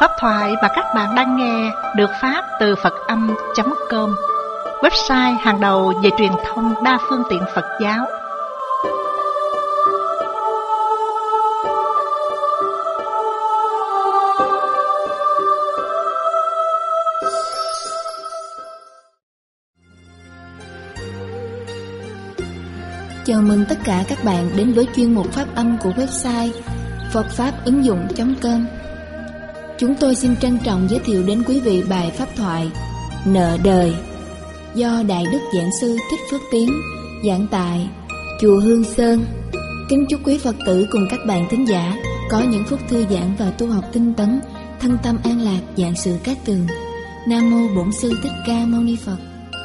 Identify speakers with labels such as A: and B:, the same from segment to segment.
A: Pháp thoại mà các bạn đang nghe được phát từ Phật-âm.com, website hàng đầu về truyền thông đa phương tiện Phật giáo.
B: Chào mừng tất cả các bạn đến với chuyên mục Pháp âm của website phậtfáp-ứng-dụng.com. Chúng tôi xin trân trọng giới thiệu đến quý vị bài pháp thoại Nợ đời do Đại Đức Giảng Sư Thích Phước Tiến giảng tại Chùa Hương Sơn. Kính chúc quý Phật tử cùng các bạn thính giả có những phút thư giãn và tu học tinh tấn, thân tâm an lạc, vạn sự cát tường. Nam mô Bổn Sư Thích Ca Mâu Ni Phật.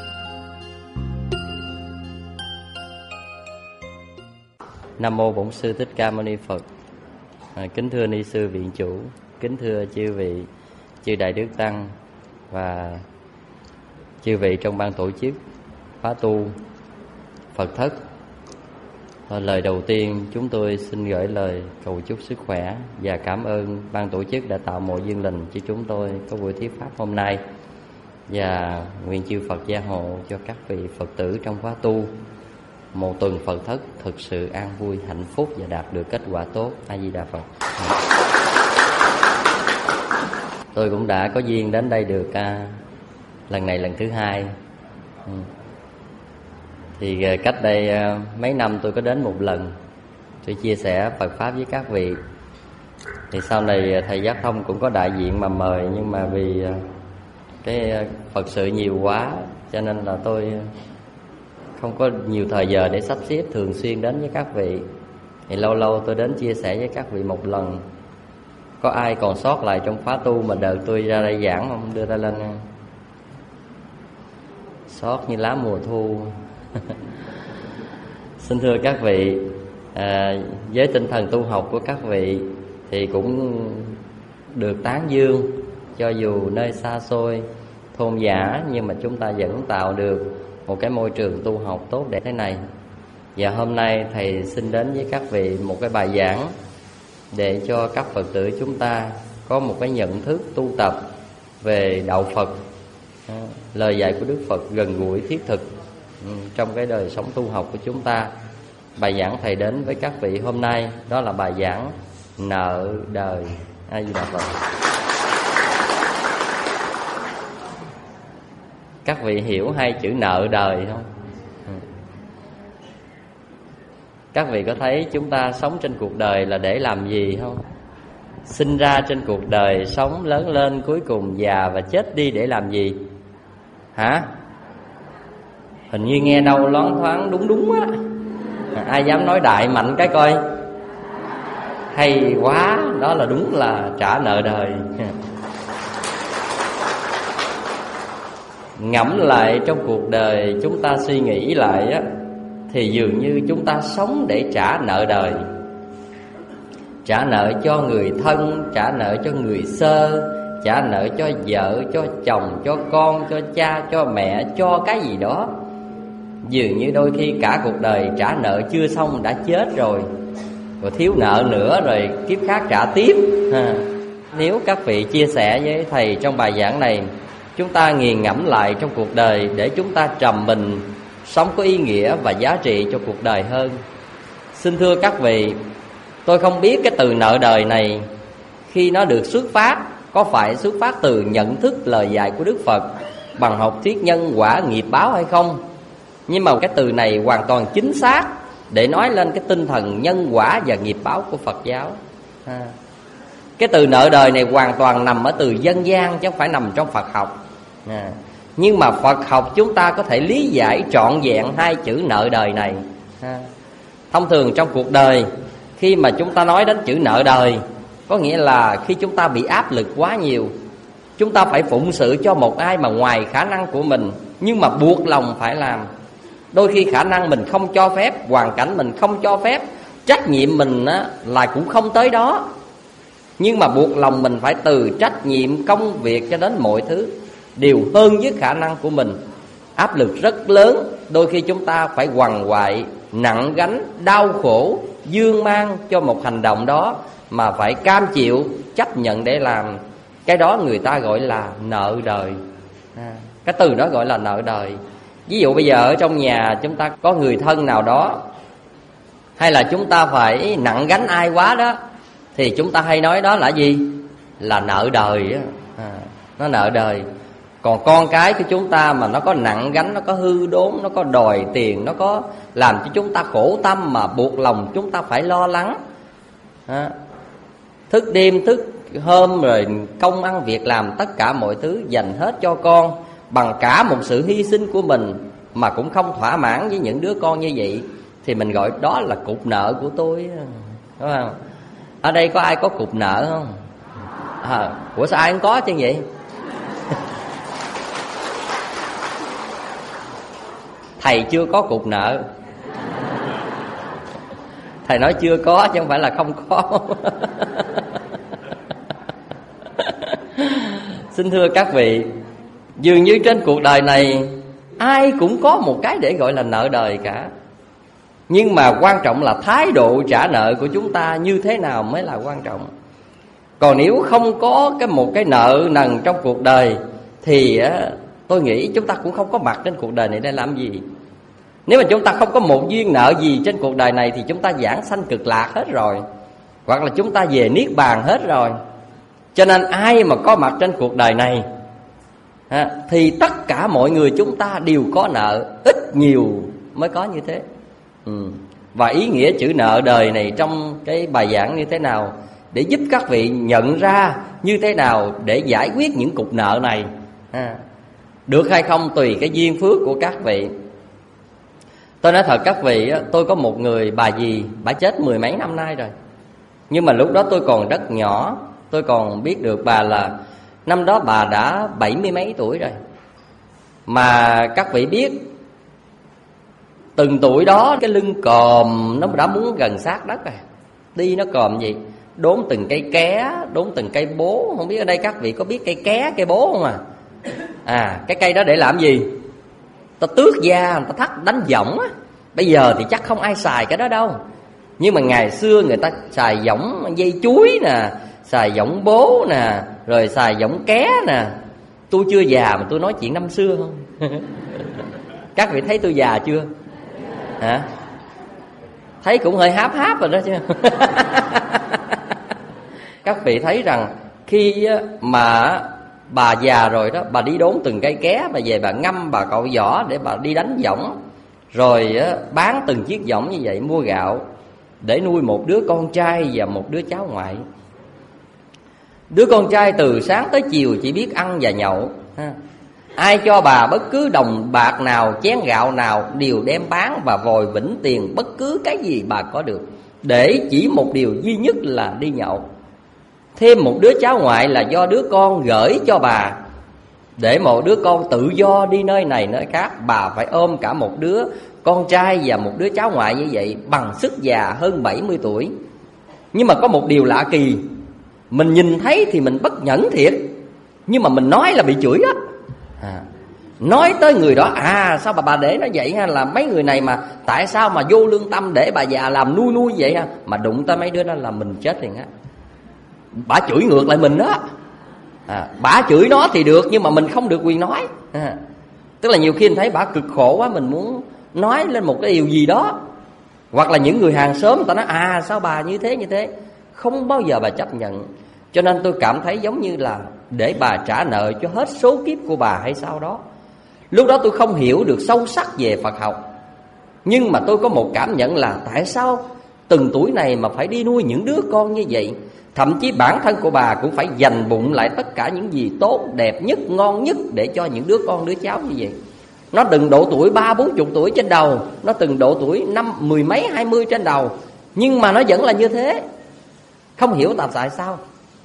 C: Nam mô Bổn Sư Thích Ca Mâu Ni Phật. Kính thưa ni sư viện chủ, kính thưa chư vị, chư đại đức tăng và chư vị trong ban tổ chức khóa tu Phật thất. Lời đầu tiên chúng tôi xin gửi lời cầu chúc sức khỏe và cảm ơn ban tổ chức đã tạo mọi duyên lành cho chúng tôi có buổi thuyết pháp hôm nay, và nguyện chư Phật gia hộ cho các vị Phật tử trong khóa tu một tuần Phật thất thực sự an vui, hạnh phúc và đạt được kết quả tốt. A Di Đà Phật. Tôi cũng đã có duyên đến đây được lần này lần thứ hai. Thì cách đây mấy năm tôi có đến một lần, tôi chia sẻ Phật pháp với các vị. Thì sau này thầy Giác Thông cũng có đại diện mà mời, nhưng mà vì cái Phật sự nhiều quá cho nên là tôi không có nhiều thời giờ để sắp xếp thường xuyên đến với các vị. Thì lâu lâu tôi đến chia sẻ với các vị một lần. Có ai còn sót lại trong khóa tu mà đợi tôi ra đây giảng không? Đưa ra lên. Sót như lá mùa thu. Xin thưa các vị, với tinh thần tu học của các vị thì cũng được tán dương. Cho dù nơi xa xôi, thôn dã, nhưng mà chúng ta vẫn tạo được một cái môi trường tu học tốt đẹp thế này. Và hôm nay thầy xin đến với các vị một cái bài giảng để cho các Phật tử chúng ta có một cái nhận thức tu tập về đạo Phật, lời dạy của Đức Phật gần gũi thiết thực trong cái đời sống tu học của chúng ta. Bài giảng thầy đến với các vị hôm nay đó là bài giảng nợ đời. A Di Đà Phật. Các vị hiểu hai chữ nợ đời không? Các vị có thấy chúng ta sống trên cuộc đời là để làm gì không? Sinh ra trên cuộc đời, sống lớn lên, cuối cùng già và chết đi để làm gì? Hả? Hình như nghe đâu loáng thoáng đúng á. Ai dám nói đại mạnh cái coi? Hay quá, đó là đúng là trả nợ đời. Ngẫm lại trong cuộc đời chúng ta suy nghĩ lại á, thì dường như chúng ta sống để trả nợ đời. Trả nợ cho người thân, trả nợ cho người xơ, trả nợ cho vợ, cho chồng, cho con, cho cha, cho mẹ, cho cái gì đó. Dường như đôi khi cả cuộc đời trả nợ chưa xong đã chết rồi, rồi thiếu nợ nữa rồi kiếp khác trả tiếp. Nếu các vị chia sẻ với thầy trong bài giảng này, chúng ta nghiền ngẫm lại trong cuộc đời để chúng ta trầm mình sống có ý nghĩa và giá trị cho cuộc đời hơn. Xin thưa các vị, tôi không biết cái từ nợ đời này khi nó được xuất phát có phải xuất phát từ nhận thức lời dạy của Đức Phật bằng học thuyết nhân quả nghiệp báo hay không. Nhưng mà cái từ này hoàn toàn chính xác để nói lên cái tinh thần nhân quả và nghiệp báo của Phật giáo. Cái từ nợ đời này hoàn toàn nằm ở từ dân gian chứ không phải nằm trong Phật học. Nhưng mà Phật học chúng ta có thể lý giải trọn vẹn hai chữ nợ đời này. Thông thường trong cuộc đời, khi mà chúng ta nói đến chữ nợ đời, có nghĩa là khi chúng ta bị áp lực quá nhiều, chúng ta phải phụng sự cho một ai mà ngoài khả năng của mình, nhưng mà buộc lòng phải làm. Đôi khi khả năng mình không cho phép, hoàn cảnh mình không cho phép, trách nhiệm mình là cũng không tới đó, nhưng mà buộc lòng mình phải từ trách nhiệm công việc cho đến mọi thứ đều hơn với khả năng của mình. Áp lực rất lớn, đôi khi chúng ta phải quằn quại, nặng gánh, đau khổ, dương mang cho một hành động đó mà phải cam chịu, chấp nhận để làm. Cái đó người ta gọi là nợ đời. Cái từ đó gọi là nợ đời. Ví dụ bây giờ ở trong nhà chúng ta có người thân nào đó, hay là chúng ta phải nặng gánh ai quá đó, thì chúng ta hay nói đó là gì? Là nợ đời á. Nó nợ đời. Còn con cái của chúng ta mà nó có nặng gánh, nó có hư đốn, nó có đòi tiền, nó có làm cho chúng ta khổ tâm mà buộc lòng chúng ta phải lo lắng, thức đêm thức hôm rồi công ăn việc làm tất cả mọi thứ dành hết cho con, bằng cả một sự hy sinh của mình mà cũng không thỏa mãn với những đứa con như vậy, thì mình gọi đó là cục nợ của tôi, đúng không? Ở đây có ai có cục nợ không? Ủa sao ai không có chứ vậy? Thầy chưa có cục nợ. Thầy nói chưa có chứ không phải là không có. Xin thưa các vị, dường như trên cuộc đời này ai cũng có một cái để gọi là nợ đời cả. Nhưng mà quan trọng là thái độ trả nợ của chúng ta như thế nào mới là quan trọng. Còn nếu không có một cái nợ nần trong cuộc đời thì tôi nghĩ chúng ta cũng không có mặt trên cuộc đời này để làm gì. Nếu mà chúng ta không có một duyên nợ gì trên cuộc đời này thì chúng ta giảng sanh cực lạc hết rồi, hoặc là chúng ta về niết bàn hết rồi. Cho nên ai mà có mặt trên cuộc đời này thì tất cả mọi người chúng ta đều có nợ, ít nhiều mới có như thế. Và ý nghĩa chữ nợ đời này trong cái bài giảng như thế nào, để giúp các vị nhận ra như thế nào để giải quyết những cục nợ này, được hay không tùy cái duyên phước của các vị. Tôi nói thật các vị, tôi có một người bà dì, bà chết 10 mấy năm nay rồi. Nhưng mà lúc đó tôi còn rất nhỏ, tôi còn biết được bà là năm đó bà đã 70 mấy tuổi rồi. Mà các vị biết, từng tuổi đó cái lưng còm nó đã muốn gần sát đất rồi. Đi nó còm gì? Đốn từng cây ké, đốn từng cây bố. Không biết ở đây các vị có biết cây ké, cây bố không cái cây đó để làm gì? Ta tước da, người ta thắt đánh võng á. Bây giờ thì chắc không ai xài cái đó đâu. Nhưng mà ngày xưa người ta xài võng dây chuối nè, xài võng bố nè, rồi xài võng ké nè. Tôi chưa già mà tôi nói chuyện năm xưa không? Các vị thấy tôi già chưa? Thấy cũng hơi háp háp rồi đó chứ. Các vị thấy rằng khi mà bà già rồi đó, bà đi đốn từng cây ké, bà về bà ngâm, bà cạo vỏ để bà đi đánh võng, rồi bán từng chiếc võng như vậy mua gạo để nuôi một đứa con trai và một đứa cháu ngoại. Đứa con trai từ sáng tới chiều chỉ biết ăn và nhậu. Ai cho bà bất cứ đồng bạc nào, chén gạo nào đều đem bán và vòi vĩnh tiền bất cứ cái gì bà có được, để chỉ một điều duy nhất là đi nhậu. Thêm một đứa cháu ngoại là do đứa con gửi cho bà, để một đứa con tự do đi nơi này nơi khác. Bà phải ôm cả một đứa con trai và một đứa cháu ngoại như vậy bằng sức già hơn 70 tuổi. Nhưng mà có một điều lạ kỳ, mình nhìn thấy thì mình bất nhẫn thiệt, nhưng mà mình nói là bị chửi đó. Nói tới người đó, sao bà để nó vậy ha, là mấy người này mà tại sao mà vô lương tâm để bà già làm nuôi vậy ha. Mà đụng tới mấy đứa đó là mình chết liền á. Bà chửi ngược lại mình đó. Bà chửi nó thì được, nhưng mà mình không được quyền nói. Tức là nhiều khi mình thấy bà cực khổ quá, mình muốn nói lên một cái điều gì đó. Hoặc là những người hàng xóm người ta nói sao bà như thế, không bao giờ bà chấp nhận. Cho nên tôi cảm thấy giống như là để bà trả nợ cho hết số kiếp của bà hay sao đó. Lúc đó tôi không hiểu được sâu sắc về Phật học, nhưng mà tôi có một cảm nhận là tại sao từng tuổi này mà phải đi nuôi những đứa con như vậy. Thậm chí bản thân của bà cũng phải dành bụng lại tất cả những gì tốt, đẹp nhất, ngon nhất để cho những đứa con, đứa cháu như vậy. Nó từng độ tuổi 30-40 tuổi trên đầu, nó từng độ tuổi 10 mấy 20 trên đầu, nhưng mà nó vẫn là như thế. Không hiểu tại sao.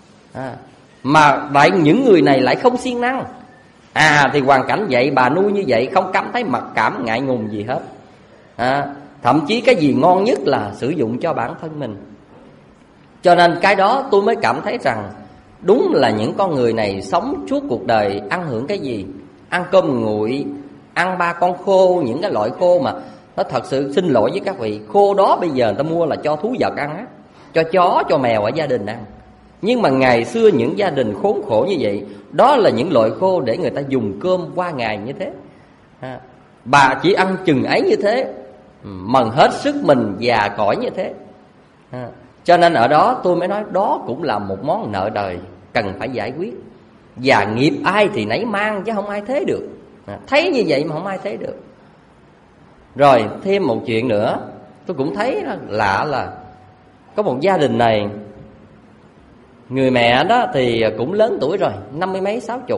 C: Mà vậy những người này lại không siêng năng. Thì hoàn cảnh vậy, bà nuôi như vậy, không cảm thấy mặc cảm ngại ngùng gì hết. Thậm chí cái gì ngon nhất là sử dụng cho bản thân mình. Cho nên cái đó tôi mới cảm thấy rằng đúng là những con người này sống suốt cuộc đời ăn hưởng cái gì? Ăn cơm nguội, ăn 3 con khô, những cái loại khô mà nó thật sự xin lỗi với các vị, khô đó bây giờ người ta mua là cho thú vật ăn á, cho chó, cho mèo ở gia đình ăn. Nhưng mà ngày xưa những gia đình khốn khổ như vậy, đó là những loại khô để người ta dùng cơm qua ngày như thế. Bà chỉ ăn chừng ấy như thế, mần hết sức mình già cõi như thế. Cho nên ở đó tôi mới nói đó cũng là một món nợ đời cần phải giải quyết. Và nghiệp ai thì nấy mang chứ không ai thế được. Thấy như vậy mà không ai thế được. Rồi thêm một chuyện nữa, tôi cũng thấy lạ là có một gia đình này, người mẹ đó thì cũng lớn tuổi rồi, 50 mấy 60.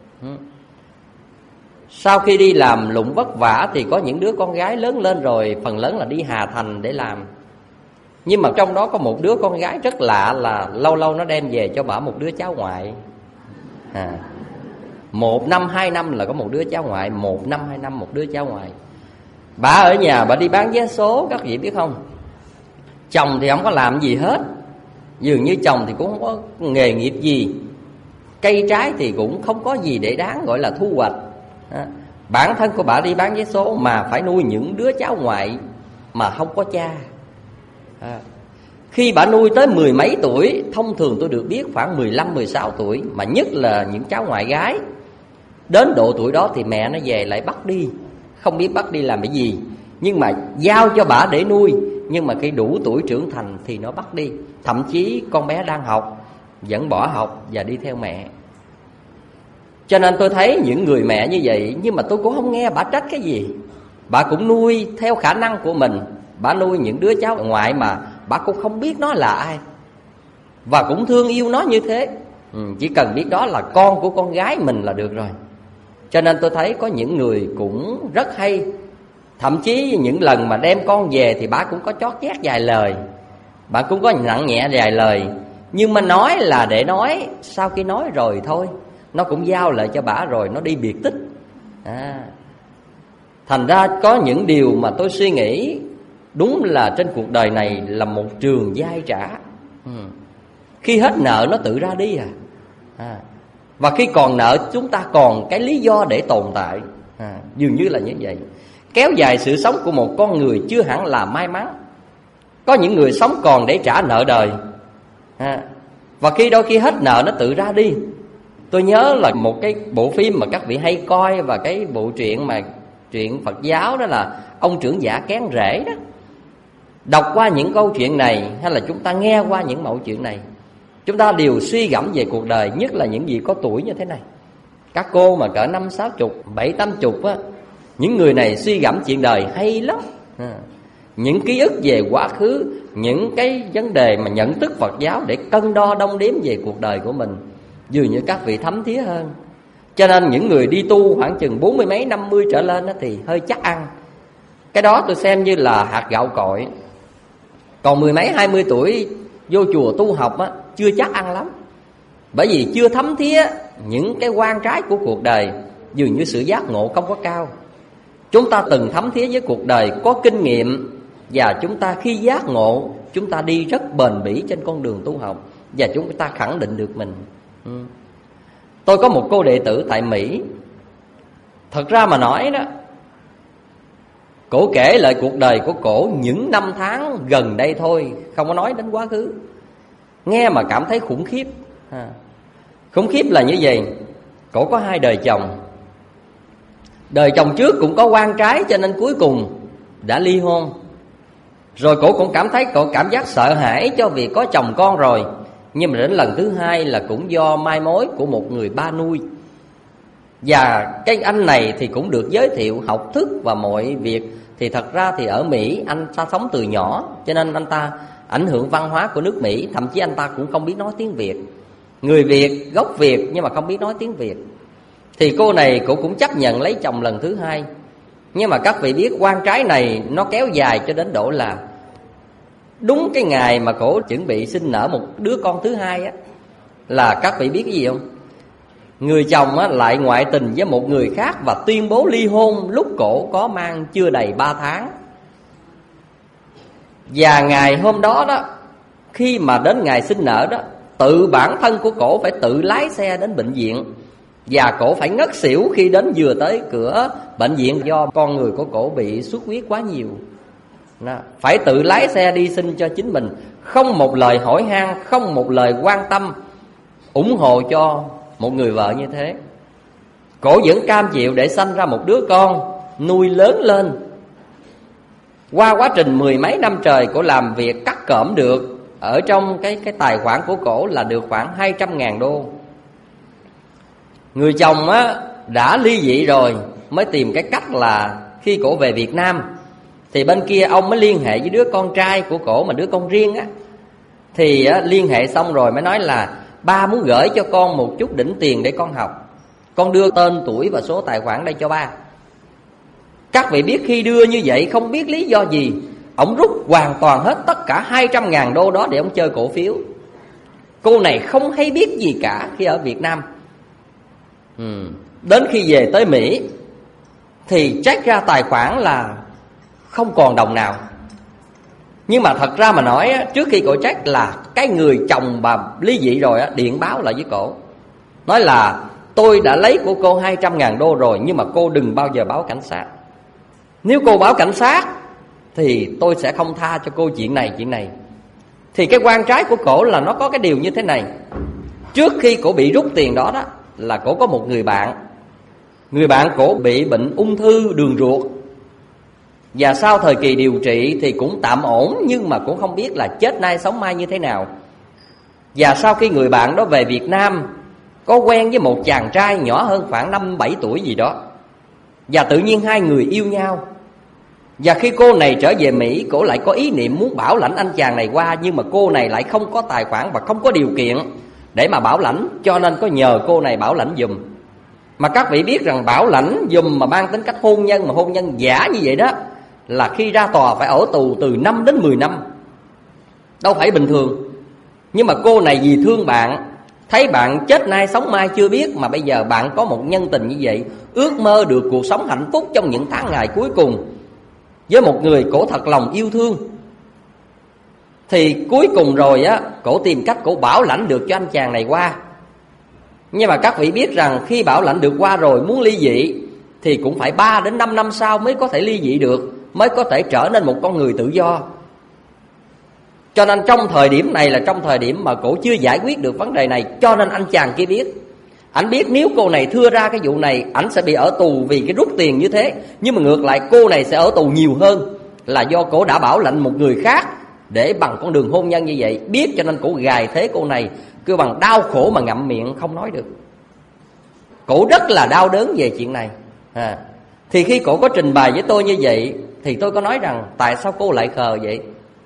C: Sau khi đi làm lụng vất vả thì có những đứa con gái lớn lên rồi, phần lớn là đi Hà Thành để làm. Nhưng mà trong đó có một đứa con gái rất lạ là lâu lâu nó đem về cho bà một đứa cháu ngoại. 1 năm 2 năm là có một đứa cháu ngoại, 1 năm 2 năm một đứa cháu ngoại. Bà ở nhà bà đi bán vé số, các vị biết không? Chồng thì không có làm gì hết, dường như chồng thì cũng không có nghề nghiệp gì, cây trái thì cũng không có gì để đáng gọi là thu hoạch. Bản thân của bà đi bán vé số mà phải nuôi những đứa cháu ngoại mà không có cha. Khi bà nuôi tới 10 mấy tuổi, thông thường tôi được biết khoảng 15-16 tuổi, mà nhất là những cháu ngoại gái, đến độ tuổi đó thì mẹ nó về lại bắt đi. Không biết bắt đi làm cái gì, nhưng mà giao cho bà để nuôi. Nhưng mà khi đủ tuổi trưởng thành thì nó bắt đi. Thậm chí con bé đang học vẫn bỏ học và đi theo mẹ. Cho nên tôi thấy những người mẹ như vậy, nhưng mà tôi cũng không nghe bà trách cái gì. Bà cũng nuôi theo khả năng của mình. Bà nuôi những đứa cháu ngoại mà bà cũng không biết nó là ai, và cũng thương yêu nó như thế. Chỉ cần biết đó là con của con gái mình là được rồi. Cho nên tôi thấy có những người cũng rất hay. Thậm chí những lần mà đem con về thì bà cũng có chót chét vài lời, bà cũng có nặng nhẹ vài lời. Nhưng mà nói là để nói, sau khi nói rồi thôi, nó cũng giao lại cho bà rồi nó đi biệt tích. Thành ra có những điều mà tôi suy nghĩ, đúng là trên cuộc đời này là một trường dai trả. Khi hết nợ nó tự ra đi Và khi còn nợ chúng ta còn cái lý do để tồn tại. Dường như là như vậy. Kéo dài sự sống của một con người chưa hẳn là may mắn. Có những người sống còn để trả nợ đời, và khi đôi khi hết nợ nó tự ra đi. Tôi nhớ là một cái bộ phim mà các vị hay coi, và cái bộ truyện mà chuyện Phật giáo, đó là Ông Trưởng Giả Kén Rễ đó. Đọc qua những câu chuyện này, hay là chúng ta nghe qua những mẫu chuyện này, chúng ta đều suy gẫm về cuộc đời. Nhất là những gì có tuổi như thế này, các cô mà cỡ 50-60, 70-80 á, những người này suy gẫm chuyện đời hay lắm. Những ký ức về quá khứ, những cái vấn đề mà nhận thức Phật giáo để cân đo đong đếm về cuộc đời của mình, dường như các vị thấm thía hơn. Cho nên những người đi tu khoảng chừng 40 mấy 50 trở lên đó thì hơi chắc ăn. Cái đó tôi xem như là hạt gạo cội. Còn 10 mấy 20 tuổi vô chùa tu học á, chưa chắc ăn lắm. Bởi vì chưa thấm thía những cái quan trái của cuộc đời, dường như sự giác ngộ không có cao. Chúng ta từng thấm thía với cuộc đời, có kinh nghiệm, và chúng ta khi giác ngộ, chúng ta đi rất bền bỉ trên con đường tu học, và chúng ta khẳng định được mình. Tôi có một cô đệ tử tại Mỹ. Thật ra mà nói đó, cổ kể lại cuộc đời của cổ những năm tháng gần đây thôi, không có nói đến quá khứ. Nghe mà cảm thấy khủng khiếp. Khủng khiếp là như vậy. Cổ có 2 đời chồng. Đời chồng trước cũng có quan trái, cho nên cuối cùng đã ly hôn. Rồi cổ cũng cảm thấy, cổ cảm giác sợ hãi cho việc có chồng con rồi. Nhưng mà đến lần thứ 2 là cũng do mai mối của một người ba nuôi. Và cái anh này thì cũng được giới thiệu học thức và mọi việc. Thì thật ra thì ở Mỹ anh ta sống từ nhỏ, cho nên anh ta ảnh hưởng văn hóa của nước Mỹ. Thậm chí anh ta cũng không biết nói tiếng Việt. Người Việt, gốc Việt nhưng mà không biết nói tiếng Việt. Thì cô này cô cũng chấp nhận lấy chồng lần thứ 2. Nhưng mà các vị biết quan trái này nó kéo dài cho đến độ là đúng cái ngày mà cổ chuẩn bị sinh nở một đứa con thứ 2 á, là các vị biết cái gì không? Người chồng á lại ngoại tình với một người khác và tuyên bố ly hôn lúc cổ có mang chưa đầy 3 tháng. Và ngày hôm đó đó, khi mà đến ngày sinh nở đó, tự bản thân của cổ phải tự lái xe đến bệnh viện. Và cổ phải ngất xỉu khi đến vừa tới cửa bệnh viện, do con người của cổ bị xuất huyết quá nhiều. phải tự lái xe đi xin cho chính mình, không một lời hỏi han, không một lời quan tâm ủng hộ cho một người vợ như thế. Cổ vẫn cam chịu để sanh ra một đứa con, nuôi lớn lên. Qua quá trình 10 mấy năm trời, cổ làm việc cắt cỡm được, ở trong cái tài khoản của cổ là được khoảng 200.000 đô. Người chồng á đã ly dị rồi, mới tìm cái cách là khi cổ về Việt Nam thì bên kia ông mới liên hệ với đứa con trai của cổ, mà đứa con riêng á. Thì liên hệ xong rồi mới nói là ba muốn gửi cho con một chút đỉnh tiền để con học, con đưa tên tuổi và số tài khoản đây cho ba. Các vị biết khi đưa như vậy, không biết lý do gì, ông rút hoàn toàn hết tất cả 200.000 đô đó để ông chơi cổ phiếu. Cô này không hay biết gì cả khi ở Việt Nam. Đến khi về tới Mỹ thì check ra tài khoản là không còn đồng nào. Nhưng mà thật ra mà nói, trước khi cổ check là cái người chồng bà ly dị rồi điện báo lại với cổ, nói là tôi đã lấy của cô 200.000 đô rồi, nhưng mà cô đừng bao giờ báo cảnh sát. Nếu cô báo cảnh sát thì tôi sẽ không tha cho cô chuyện này. Thì cái quan trái của cổ là nó có cái điều như thế này. Trước khi cổ bị rút tiền đó là cổ có một người bạn. Người bạn cổ bị bệnh ung thư đường ruột, và sau thời kỳ điều trị thì cũng tạm ổn, nhưng mà cũng không biết là chết nay sống mai như thế nào. Và sau khi người bạn đó về Việt Nam, có quen với một chàng trai nhỏ hơn khoảng 5-7 tuổi gì đó, và tự nhiên hai người yêu nhau. Và khi cô này trở về Mỹ, cổ lại có ý niệm muốn bảo lãnh anh chàng này qua, nhưng mà cô này lại không có tài khoản và không có điều kiện để mà bảo lãnh, cho nên có nhờ cô này bảo lãnh giùm. Mà các vị biết rằng bảo lãnh giùm mà mang tính cách hôn nhân, mà hôn nhân giả như vậy đó, là khi ra tòa phải ở tù từ 5 đến 10 năm, đâu phải bình thường. Nhưng mà cô này vì thương bạn, thấy bạn chết nay sống mai chưa biết, mà bây giờ bạn có một nhân tình như vậy, ước mơ được cuộc sống hạnh phúc trong những tháng ngày cuối cùng với một người cổ thật lòng yêu thương. Thì cuối cùng rồi cổ tìm cách cổ bảo lãnh được cho anh chàng này qua. Nhưng mà các vị biết rằng khi bảo lãnh được qua rồi, muốn ly dị thì cũng phải 3 đến 5 năm sau mới có thể ly dị được, mới có thể trở nên một con người tự do. Cho nên trong thời điểm này là trong thời điểm mà cổ chưa giải quyết được vấn đề này. Cho nên anh chàng kia biết, anh biết nếu cô này thưa ra cái vụ này, anh sẽ bị ở tù vì cái rút tiền như thế. Nhưng mà ngược lại cô này sẽ ở tù nhiều hơn, là do cổ đã bảo lãnh một người khác để bằng con đường hôn nhân như vậy. Biết cho nên cổ gài thế cô này, cứ bằng đau khổ mà ngậm miệng không nói được. Cổ rất là đau đớn về chuyện này. Thì khi cổ có trình bày với tôi như vậy thì tôi có nói rằng tại sao cô lại khờ vậy?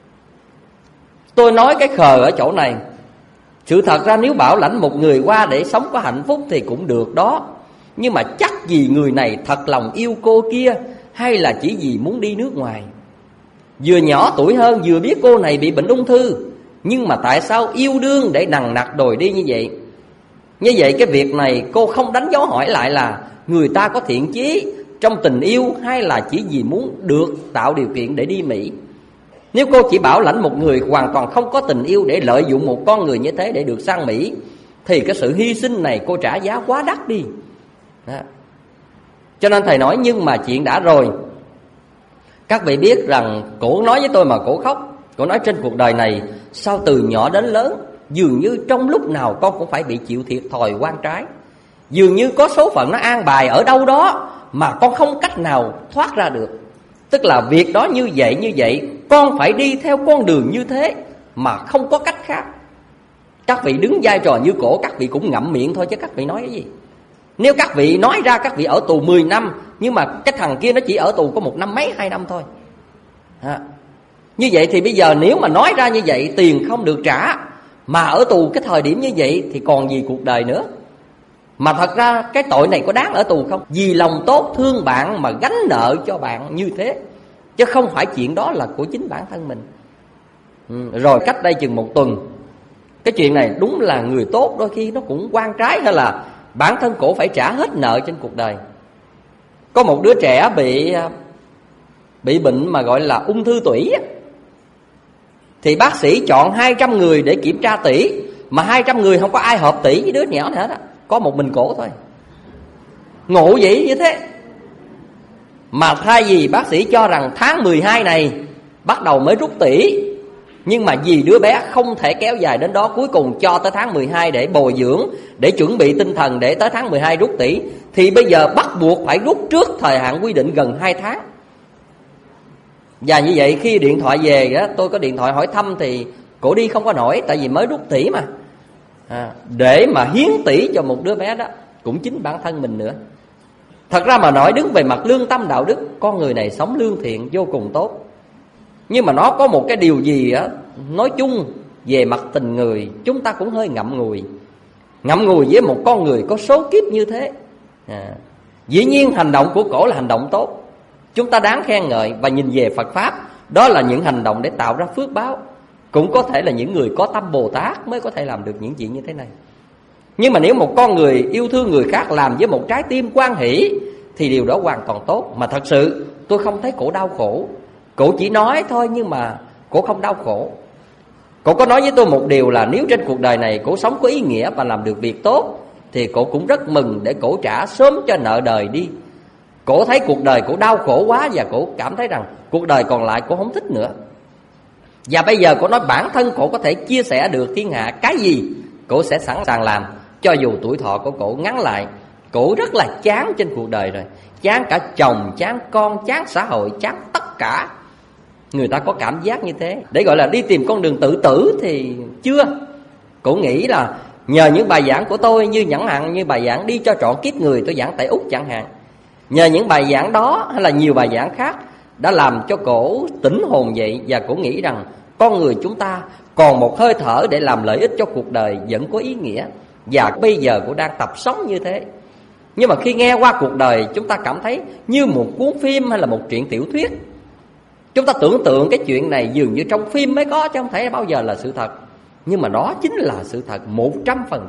C: Tôi nói cái khờ ở chỗ này, sự thật ra nếu bảo lãnh một người qua để sống có hạnh phúc thì cũng được đó. Nhưng mà chắc gì người này thật lòng yêu cô kia, hay là chỉ vì muốn đi nước ngoài. Vừa nhỏ tuổi hơn, vừa biết cô này bị bệnh ung thư, nhưng mà tại sao yêu đương để nằng nặc đòi đi như vậy? Như vậy cái việc này cô không đánh dấu hỏi lại là người ta có thiện chí trong tình yêu, hay là chỉ vì muốn được tạo điều kiện để đi Mỹ. Nếu cô chỉ bảo lãnh một người hoàn toàn không có tình yêu để lợi dụng một con người như thế để được sang Mỹ, thì cái sự hy sinh này cô trả giá quá đắt đi. Cho nên thầy nói, nhưng mà chuyện đã rồi. Các vị biết rằng cổ nói với tôi mà cổ khóc. Cổ nói trên cuộc đời này, sao từ nhỏ đến lớn, dường như trong lúc nào con cũng phải bị chịu thiệt thòi oan trái. Dường như có số phận nó an bài ở đâu đó mà con không cách nào thoát ra được. Tức là việc đó như vậy, con phải đi theo con đường như thế mà không có cách khác. Các vị đứng vai trò như cổ, các vị cũng ngậm miệng thôi chứ các vị nói cái gì. Nếu các vị nói ra các vị ở tù 10 năm, nhưng mà cái thằng kia nó chỉ ở tù có 1 năm mấy 2 năm thôi. Như vậy thì bây giờ nếu mà nói ra như vậy, tiền không được trả, mà ở tù cái thời điểm như vậy thì còn gì cuộc đời nữa. Mà thật ra cái tội này có đáng ở tù không? Vì lòng tốt thương bạn mà gánh nợ cho bạn như thế, chứ không phải chuyện đó là của chính bản thân mình. Rồi cách đây chừng 1 tuần, cái chuyện này đúng là người tốt đôi khi nó cũng oan trái, hay là bản thân cổ phải trả hết nợ trên cuộc đời. Có một đứa trẻ bị bệnh mà gọi là ung thư tủy, thì bác sĩ chọn 200 người để kiểm tra tủy, mà 200 người không có ai hợp tủy với đứa nhỏ nữa đó, có một mình cổ thôi. Ngộ vậy như thế. Mà thay vì bác sĩ cho rằng tháng 12 này bắt đầu mới rút tỉ. Nhưng mà vì đứa bé không thể kéo dài đến đó, cuối cùng cho tới tháng 12 để bồi dưỡng, để chuẩn bị tinh thần để tới tháng 12 rút tỉ, thì bây giờ bắt buộc phải rút trước thời hạn quy định gần 2 tháng. Và như vậy khi điện thoại về đó, tôi có điện thoại hỏi thăm thì cổ đi không có nổi, tại vì mới rút tỉ mà. Để mà hiến tỉ cho một đứa bé đó cũng chính bản thân mình nữa. Thật ra mà nói đứng về mặt lương tâm đạo đức, con người này sống lương thiện vô cùng tốt. Nhưng mà nó có một cái điều gì á, nói chung về mặt tình người chúng ta cũng hơi ngậm ngùi. Ngậm ngùi với một con người có số kiếp như thế. Dĩ nhiên hành động của cổ là hành động tốt, chúng ta đáng khen ngợi và nhìn về Phật Pháp, đó là những hành động để tạo ra phước báo. Cũng có thể là những người có tâm Bồ Tát mới có thể làm được những chuyện như thế này. Nhưng mà nếu một con người yêu thương người khác làm với một trái tim hoan hỷ thì điều đó hoàn toàn tốt. Mà thật sự tôi không thấy cổ đau khổ. Cổ chỉ nói thôi nhưng mà cổ không đau khổ. Cổ có nói với tôi một điều là nếu trên cuộc đời này cổ sống có ý nghĩa và làm được việc tốt thì cổ cũng rất mừng để cổ trả sớm cho nợ đời đi. Cổ thấy cuộc đời cổ đau khổ quá và cổ cảm thấy rằng cuộc đời còn lại cổ không thích nữa. Và bây giờ cổ nói bản thân cổ có thể chia sẻ được thiên hạ cái gì cổ sẽ sẵn sàng làm, cho dù tuổi thọ của cổ ngắn lại. Cổ rất là chán trên cuộc đời rồi, chán cả chồng, chán con, chán xã hội, chán tất cả. Người ta có cảm giác như thế. Để gọi là đi tìm con đường tự tử thì chưa. Cổ nghĩ là nhờ những bài giảng của tôi, như chẳng hạn như bài giảng đi cho trọn kiếp người tôi giảng tại Úc chẳng hạn, nhờ những bài giảng đó hay là nhiều bài giảng khác đã làm cho cổ tỉnh hồn dậy. Và cổ nghĩ rằng con người chúng ta còn một hơi thở để làm lợi ích cho cuộc đời vẫn có ý nghĩa. Và bây giờ cổ đang tập sống như thế. Nhưng mà khi nghe qua cuộc đời, chúng ta cảm thấy như một cuốn phim hay là một truyện tiểu thuyết. Chúng ta tưởng tượng cái chuyện này dường như trong phim mới có, chứ không thể bao giờ là sự thật. Nhưng mà đó chính là sự thật 100%.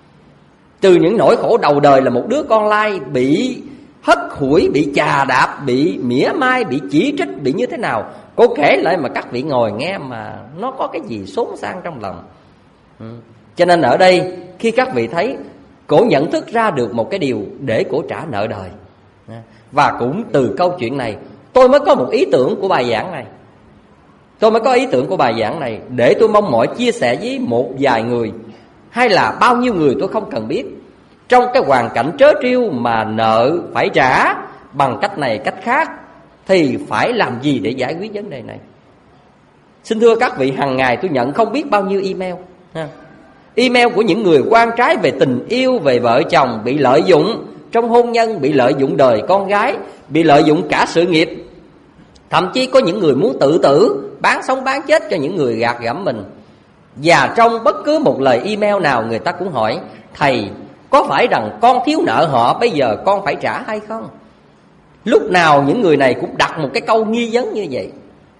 C: Từ những nỗi khổ đầu đời là một đứa con lai bị hất hủi, bị chà đạp, bị mỉa mai, bị chỉ trích, bị như thế nào, cô kể lại mà các vị ngồi nghe mà nó có cái gì xốn sang trong lòng. Cho nên ở đây khi các vị thấy cổ nhận thức ra được một cái điều để cổ trả nợ đời. Và cũng từ câu chuyện này tôi mới có một ý tưởng của bài giảng này. Tôi mới có ý tưởng của bài giảng này để tôi mong mỏi chia sẻ với một vài người, hay là bao nhiêu người tôi không cần biết, trong cái hoàn cảnh trớ trêu mà nợ phải trả bằng cách này cách khác thì phải làm gì để giải quyết vấn đề này. Xin thưa các vị, hàng ngày tôi nhận không biết bao nhiêu email. Email của những người oan trái về tình yêu, về vợ chồng bị lợi dụng trong hôn nhân, bị lợi dụng đời con gái, bị lợi dụng cả sự nghiệp. Thậm chí có những người muốn tự tử, bán sống bán chết cho những người gạt gẫm mình. Và trong bất cứ một lời email nào người ta cũng hỏi: thầy, có phải rằng con thiếu nợ họ, bây giờ con phải trả hay không? Lúc nào những người này cũng đặt một cái câu nghi vấn như vậy.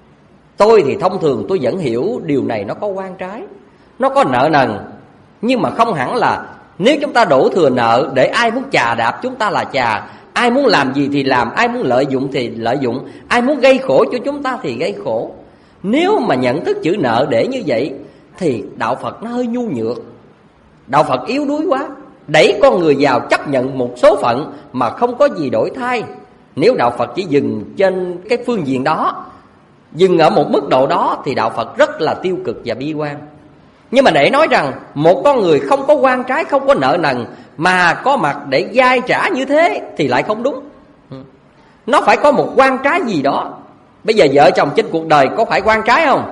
C: Tôi thì thông thường tôi vẫn hiểu điều này nó có oan trái, nó có nợ nần. Nhưng mà không hẳn là nếu chúng ta đổ thừa nợ để ai muốn chà đạp chúng ta là chà, ai muốn làm gì thì làm, ai muốn lợi dụng thì lợi dụng, ai muốn gây khổ cho chúng ta thì gây khổ. Nếu mà nhận thức chữ nợ để như vậy thì đạo Phật nó hơi nhu nhược. Đạo Phật yếu đuối quá, đẩy con người vào chấp nhận một số phận mà không có gì đổi thay. Nếu đạo Phật chỉ dừng trên cái phương diện đó, dừng ở một mức độ đó, thì đạo Phật rất là tiêu cực và bi quan. Nhưng mà để nói rằng một con người không có oan trái, không có nợ nần mà có mặt để vay trả như thế thì lại không đúng. Nó phải có một oan trái gì đó. Bây giờ vợ chồng trên cuộc đời có phải oan trái không?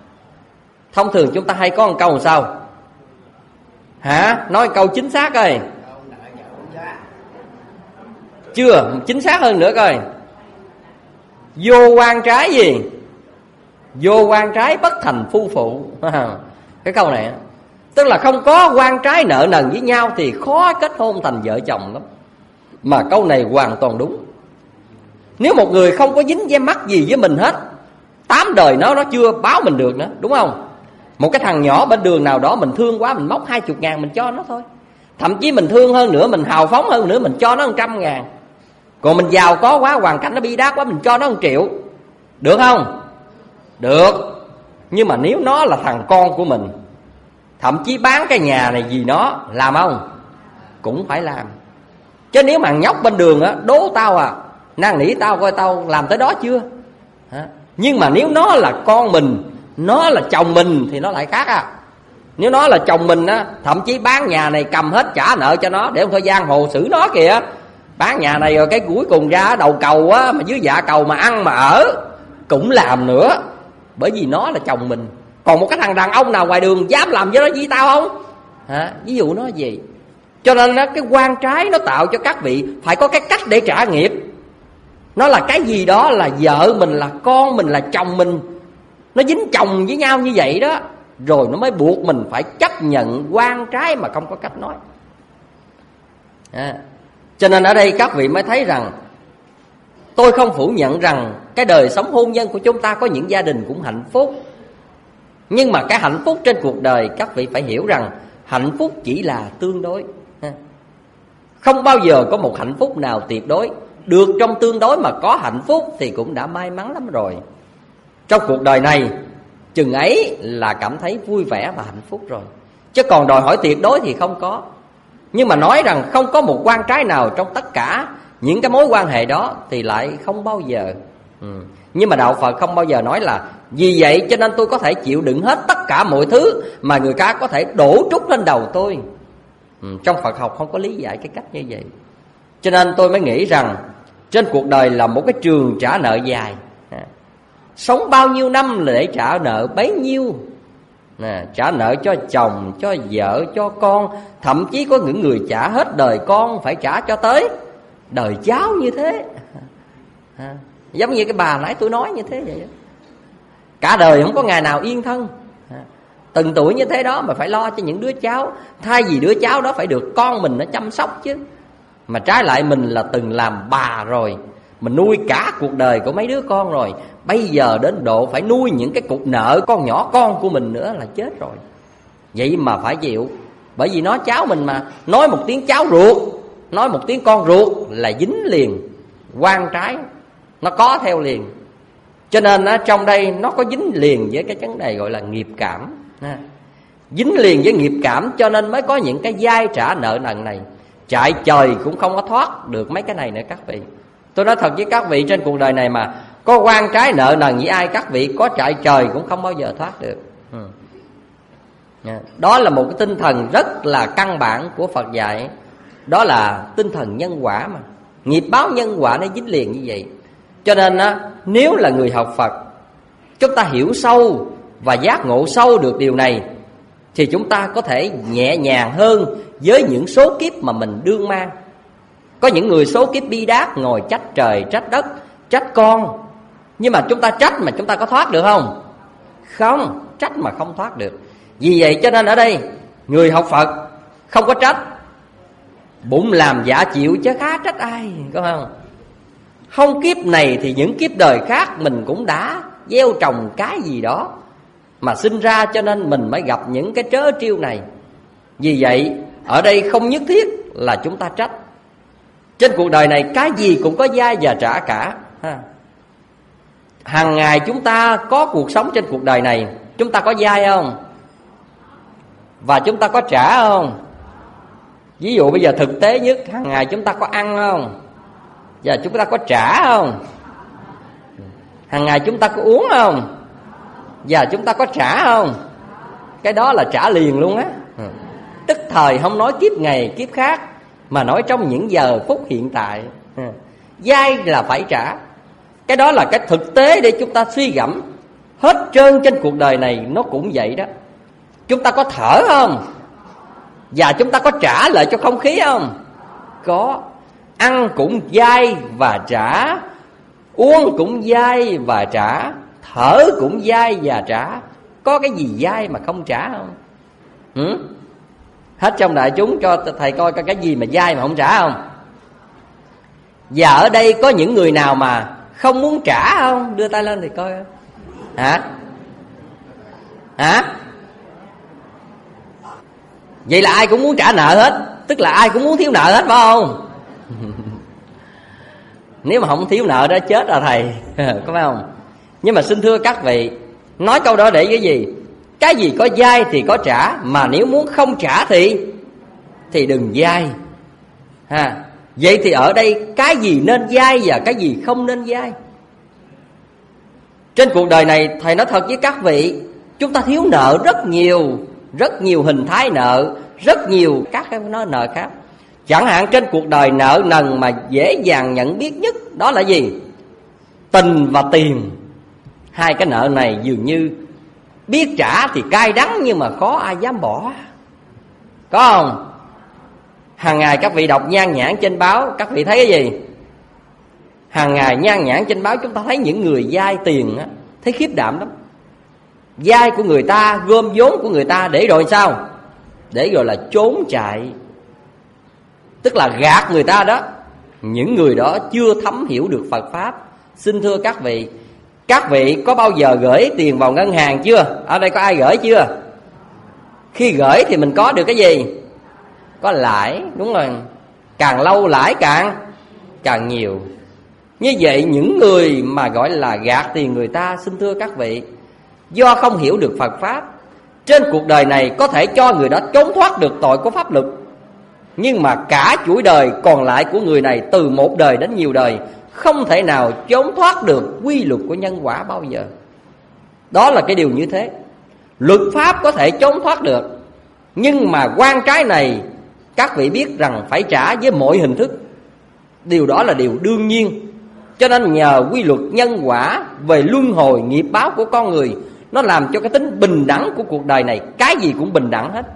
C: Thông thường chúng ta hay có một câu làm sao? Hả? Nói câu chính xác coi. Chưa, chính xác hơn nữa coi. Vô oan trái gì? Vô oan trái bất thành phu phụ. Cái câu này tức là không có oan trái nợ nần với nhau thì khó kết hôn thành vợ chồng lắm. Mà câu này hoàn toàn đúng. Nếu một người không có dính dây mắc gì với mình hết, 8 đời nó chưa báo mình được nữa, đúng không? Một cái thằng nhỏ bên đường nào đó mình thương quá, mình móc 20.000 mình cho nó thôi. Thậm chí mình thương hơn nữa, mình hào phóng hơn nữa, mình cho nó 100.000. Còn mình giàu có quá, hoàn cảnh nó bi đát quá, mình cho nó 1 triệu. Được không? Được. Nhưng mà nếu nó là thằng con của mình, thậm chí bán cái nhà này vì nó, làm không? Cũng phải làm. Chứ nếu mà nhóc bên đường á, đố tao à, năn nỉ tao coi tao làm tới đó chưa, Nhưng mà nếu nó là con mình, nó là chồng mình thì nó lại khác à. Nếu nó là chồng mình á, thậm chí bán nhà này cầm hết trả nợ cho nó, để không thôi giang hồ xử nó kìa. Bán nhà này rồi cái cuối cùng ra đầu cầu á, mà dưới dạ cầu mà ăn mà ở cũng làm nữa, bởi vì nó là chồng mình. Còn một cái thằng đàn ông nào ngoài đường dám làm với nó với tao không? Ví dụ nó gì. Cho nên á, cái quan trái nó tạo cho các vị phải có cái cách để trả nghiệp. Nó là cái gì đó, là vợ mình, là con mình, là chồng mình, nó dính chồng với nhau như vậy đó, rồi nó mới buộc mình phải chấp nhận quan trái mà không có cách nói. Cho nên ở đây các vị mới thấy rằng, tôi không phủ nhận rằng cái đời sống hôn nhân của chúng ta có những gia đình cũng hạnh phúc. Nhưng mà cái hạnh phúc trên cuộc đời, các vị phải hiểu rằng hạnh phúc chỉ là tương đối. Không bao giờ có một hạnh phúc nào tuyệt đối. Được trong tương đối mà có hạnh phúc thì cũng đã may mắn lắm rồi. Trong cuộc đời này chừng ấy là cảm thấy vui vẻ và hạnh phúc rồi. Chứ còn đòi hỏi tuyệt đối thì không có. Nhưng mà nói rằng không có một quan trái nào trong tất cả những cái mối quan hệ đó thì lại không bao giờ. Nhưng mà đạo Phật không bao giờ nói là vì vậy cho nên tôi có thể chịu đựng hết tất cả mọi thứ mà người khác có thể đổ trút lên đầu tôi. Trong Phật học không có lý giải cái cách như vậy. Cho nên tôi mới nghĩ rằng trên cuộc đời là một cái trường trả nợ dài. Sống bao nhiêu năm là để trả nợ bấy nhiêu. Trả nợ cho chồng, cho vợ, cho con. Thậm chí có những người trả hết đời con, phải trả cho tới đời cháu như thế. Giống như cái bà nãy tôi nói như thế vậy. Cả đời không có ngày nào yên thân. Từng tuổi như thế đó mà phải lo cho những đứa cháu. Thay vì đứa cháu đó phải được con mình nó chăm sóc chứ. Mà trái lại mình là từng làm bà rồi, mình nuôi cả cuộc đời của mấy đứa con rồi, bây giờ đến độ phải nuôi những cái cục nợ con nhỏ con của mình nữa là chết rồi. Vậy mà phải chịu. Bởi vì nó cháu mình mà. Nói một tiếng cháu ruột, nói một tiếng con ruột là dính liền. Quan trái nó có theo liền. Cho nên trong đây nó có dính liền với cái vấn đề gọi là nghiệp cảm. Dính liền với nghiệp cảm cho nên mới có những cái vai trả nợ nần này. Chạy trời cũng không có thoát được mấy cái này nữa các vị. Tôi nói thật với các vị, trên cuộc đời này mà có quan trái nợ nần với ai, các vị có chạy trời cũng không bao giờ thoát được. Đó là một cái tinh thần rất là căn bản của Phật dạy. Đó là tinh thần nhân quả mà. Nghiệp báo nhân quả nó dính liền như vậy. Cho nên nếu là người học Phật, chúng ta hiểu sâu và giác ngộ sâu được điều này, thì chúng ta có thể nhẹ nhàng hơn với những số kiếp mà mình đương mang. Có những người số kiếp bi đát, ngồi trách trời, trách đất, trách con. Nhưng mà chúng ta trách mà chúng ta có thoát được không? Không, trách mà không thoát được. Vì vậy cho nên ở đây người học Phật không có trách. Bụng làm dạ chịu chứ khá trách ai, có không? Không kiếp này thì những kiếp đời khác mình cũng đã gieo trồng cái gì đó mà sinh ra, cho nên mình mới gặp những cái trớ trêu này. Vì vậy ở đây không nhất thiết là chúng ta trách. Trên cuộc đời này cái gì cũng có vay và trả cả. Hàng ngày chúng ta có cuộc sống trên cuộc đời này, chúng ta có vay không? Và chúng ta có trả không? Ví dụ bây giờ thực tế nhất, hàng ngày chúng ta có ăn không? Và chúng ta có trả không? Hàng ngày chúng ta có uống không? Và chúng ta có trả không? Cái đó là trả liền luôn á. Tức thời, không nói kiếp ngày kiếp khác, mà nói trong những giờ phút hiện tại. Vay là phải trả. Cái đó là cái thực tế để chúng ta suy gẫm. Hết trơn trên cuộc đời này nó cũng vậy đó. Chúng ta có thở không? Và chúng ta có trả lại cho không khí không? Có. Ăn cũng vay và trả, uống cũng vay và trả, thở cũng vay và trả. Có cái gì vay mà không trả không? Hết trong đại chúng cho thầy coi cái gì mà vay mà không trả không? Và ở đây có những người nào mà không muốn trả không? Đưa tay lên thì coi. Hả? Vậy là ai cũng muốn trả nợ hết. Tức là ai cũng muốn thiếu nợ hết, phải không? Nếu mà không thiếu nợ đó chết rồi thầy. Có phải không? Nhưng mà xin thưa các vị, nói câu đó để cái gì? Cái gì có vay thì có trả. Mà nếu muốn không trả thì đừng vay. Vậy thì ở đây cái gì nên vay và cái gì không nên vay? Trên cuộc đời này thầy nói thật với các vị, chúng ta thiếu nợ rất nhiều hình thái nợ, rất nhiều các cái nợ khác. Chẳng hạn trên cuộc đời nợ nần mà dễ dàng nhận biết nhất đó là gì? Tình và tiền. Hai cái nợ này dường như biết trả thì cay đắng nhưng mà khó ai dám bỏ. Có không? Hàng ngày các vị đọc nhan nhản trên báo, các vị thấy cái gì? Hàng ngày nhan nhản trên báo chúng ta thấy những người vay tiền á, thấy khiếp đảm lắm. Vay của người ta, gom vốn của người ta để rồi sao? Để rồi là trốn chạy, tức là gạt người ta đó. Những người đó chưa thấm hiểu được Phật Pháp. Xin thưa các vị có bao giờ gửi tiền vào ngân hàng chưa? Ở đây có ai gửi chưa? Khi gửi thì mình có được cái gì? Có lãi, đúng rồi. Càng lâu lãi càng nhiều. Như vậy những người mà gọi là gạt tiền người ta, xin thưa các vị, do không hiểu được Phật Pháp, trên cuộc đời này có thể cho người đó trốn thoát được tội của pháp luật, nhưng mà cả chuỗi đời còn lại của người này, từ một đời đến nhiều đời, không thể nào trốn thoát được quy luật của nhân quả bao giờ. Đó là cái điều như thế. Luật pháp có thể trốn thoát được, nhưng mà oan trái này các vị biết rằng phải trả với mọi hình thức. Điều đó là điều đương nhiên. Cho nên nhờ quy luật nhân quả về luân hồi nghiệp báo của con người, nó làm cho cái tính bình đẳng của cuộc đời này, cái gì cũng bình đẳng hết.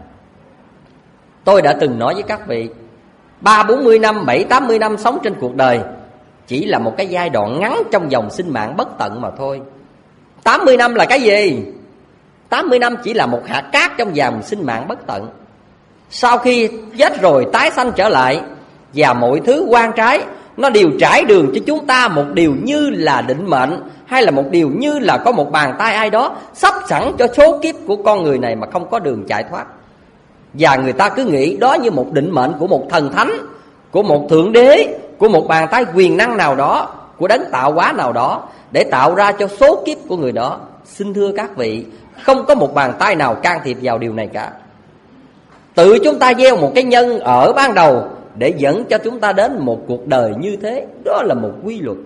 C: Tôi đã từng nói với các vị, 30-40 năm, 70-80 năm sống trên cuộc đời chỉ là một cái giai đoạn ngắn trong dòng sinh mạng bất tận mà thôi. 80 năm là cái gì? 80 năm chỉ là một hạt cát trong dòng sinh mạng bất tận. Sau khi chết rồi tái sanh trở lại, và mọi thứ oan trái nó đều trải đường cho chúng ta một điều như là định mệnh, hay là một điều như là có một bàn tay ai đó sắp sẵn cho số kiếp của con người này mà không có đường chạy thoát. Và người ta cứ nghĩ đó như một định mệnh của một thần thánh, của một thượng đế, của một bàn tay quyền năng nào đó, của đấng tạo hóa nào đó, để tạo ra cho số kiếp của người đó. Xin thưa các vị, không có một bàn tay nào can thiệp vào điều này cả. Tự chúng ta gieo một cái nhân ở ban đầu để dẫn cho chúng ta đến một cuộc đời như thế. Đó là một quy luật.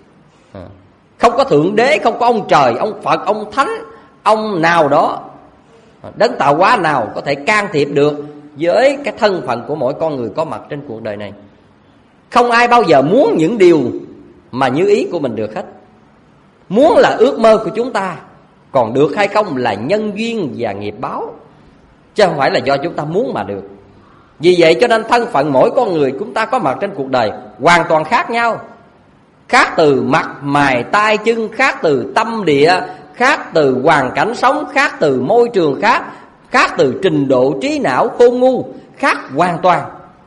C: Không có thượng đế, không có ông trời, ông Phật, ông Thánh, ông nào đó, đấng tạo hóa nào có thể can thiệp được với cái thân phận của mỗi con người có mặt trên cuộc đời này. Không ai bao giờ muốn những điều mà như ý của mình được hết. Muốn là ước mơ của chúng ta, còn được hay không là nhân duyên và nghiệp báo, chứ không phải là do chúng ta muốn mà được. Vì vậy cho nên thân phận mỗi con người chúng ta có mặt trên cuộc đời hoàn toàn khác nhau. Khác từ mặt mày tay chân, khác từ tâm địa, khác từ hoàn cảnh sống, khác từ môi trường, khác từ trình độ trí não khôn ngu, khác hoàn toàn.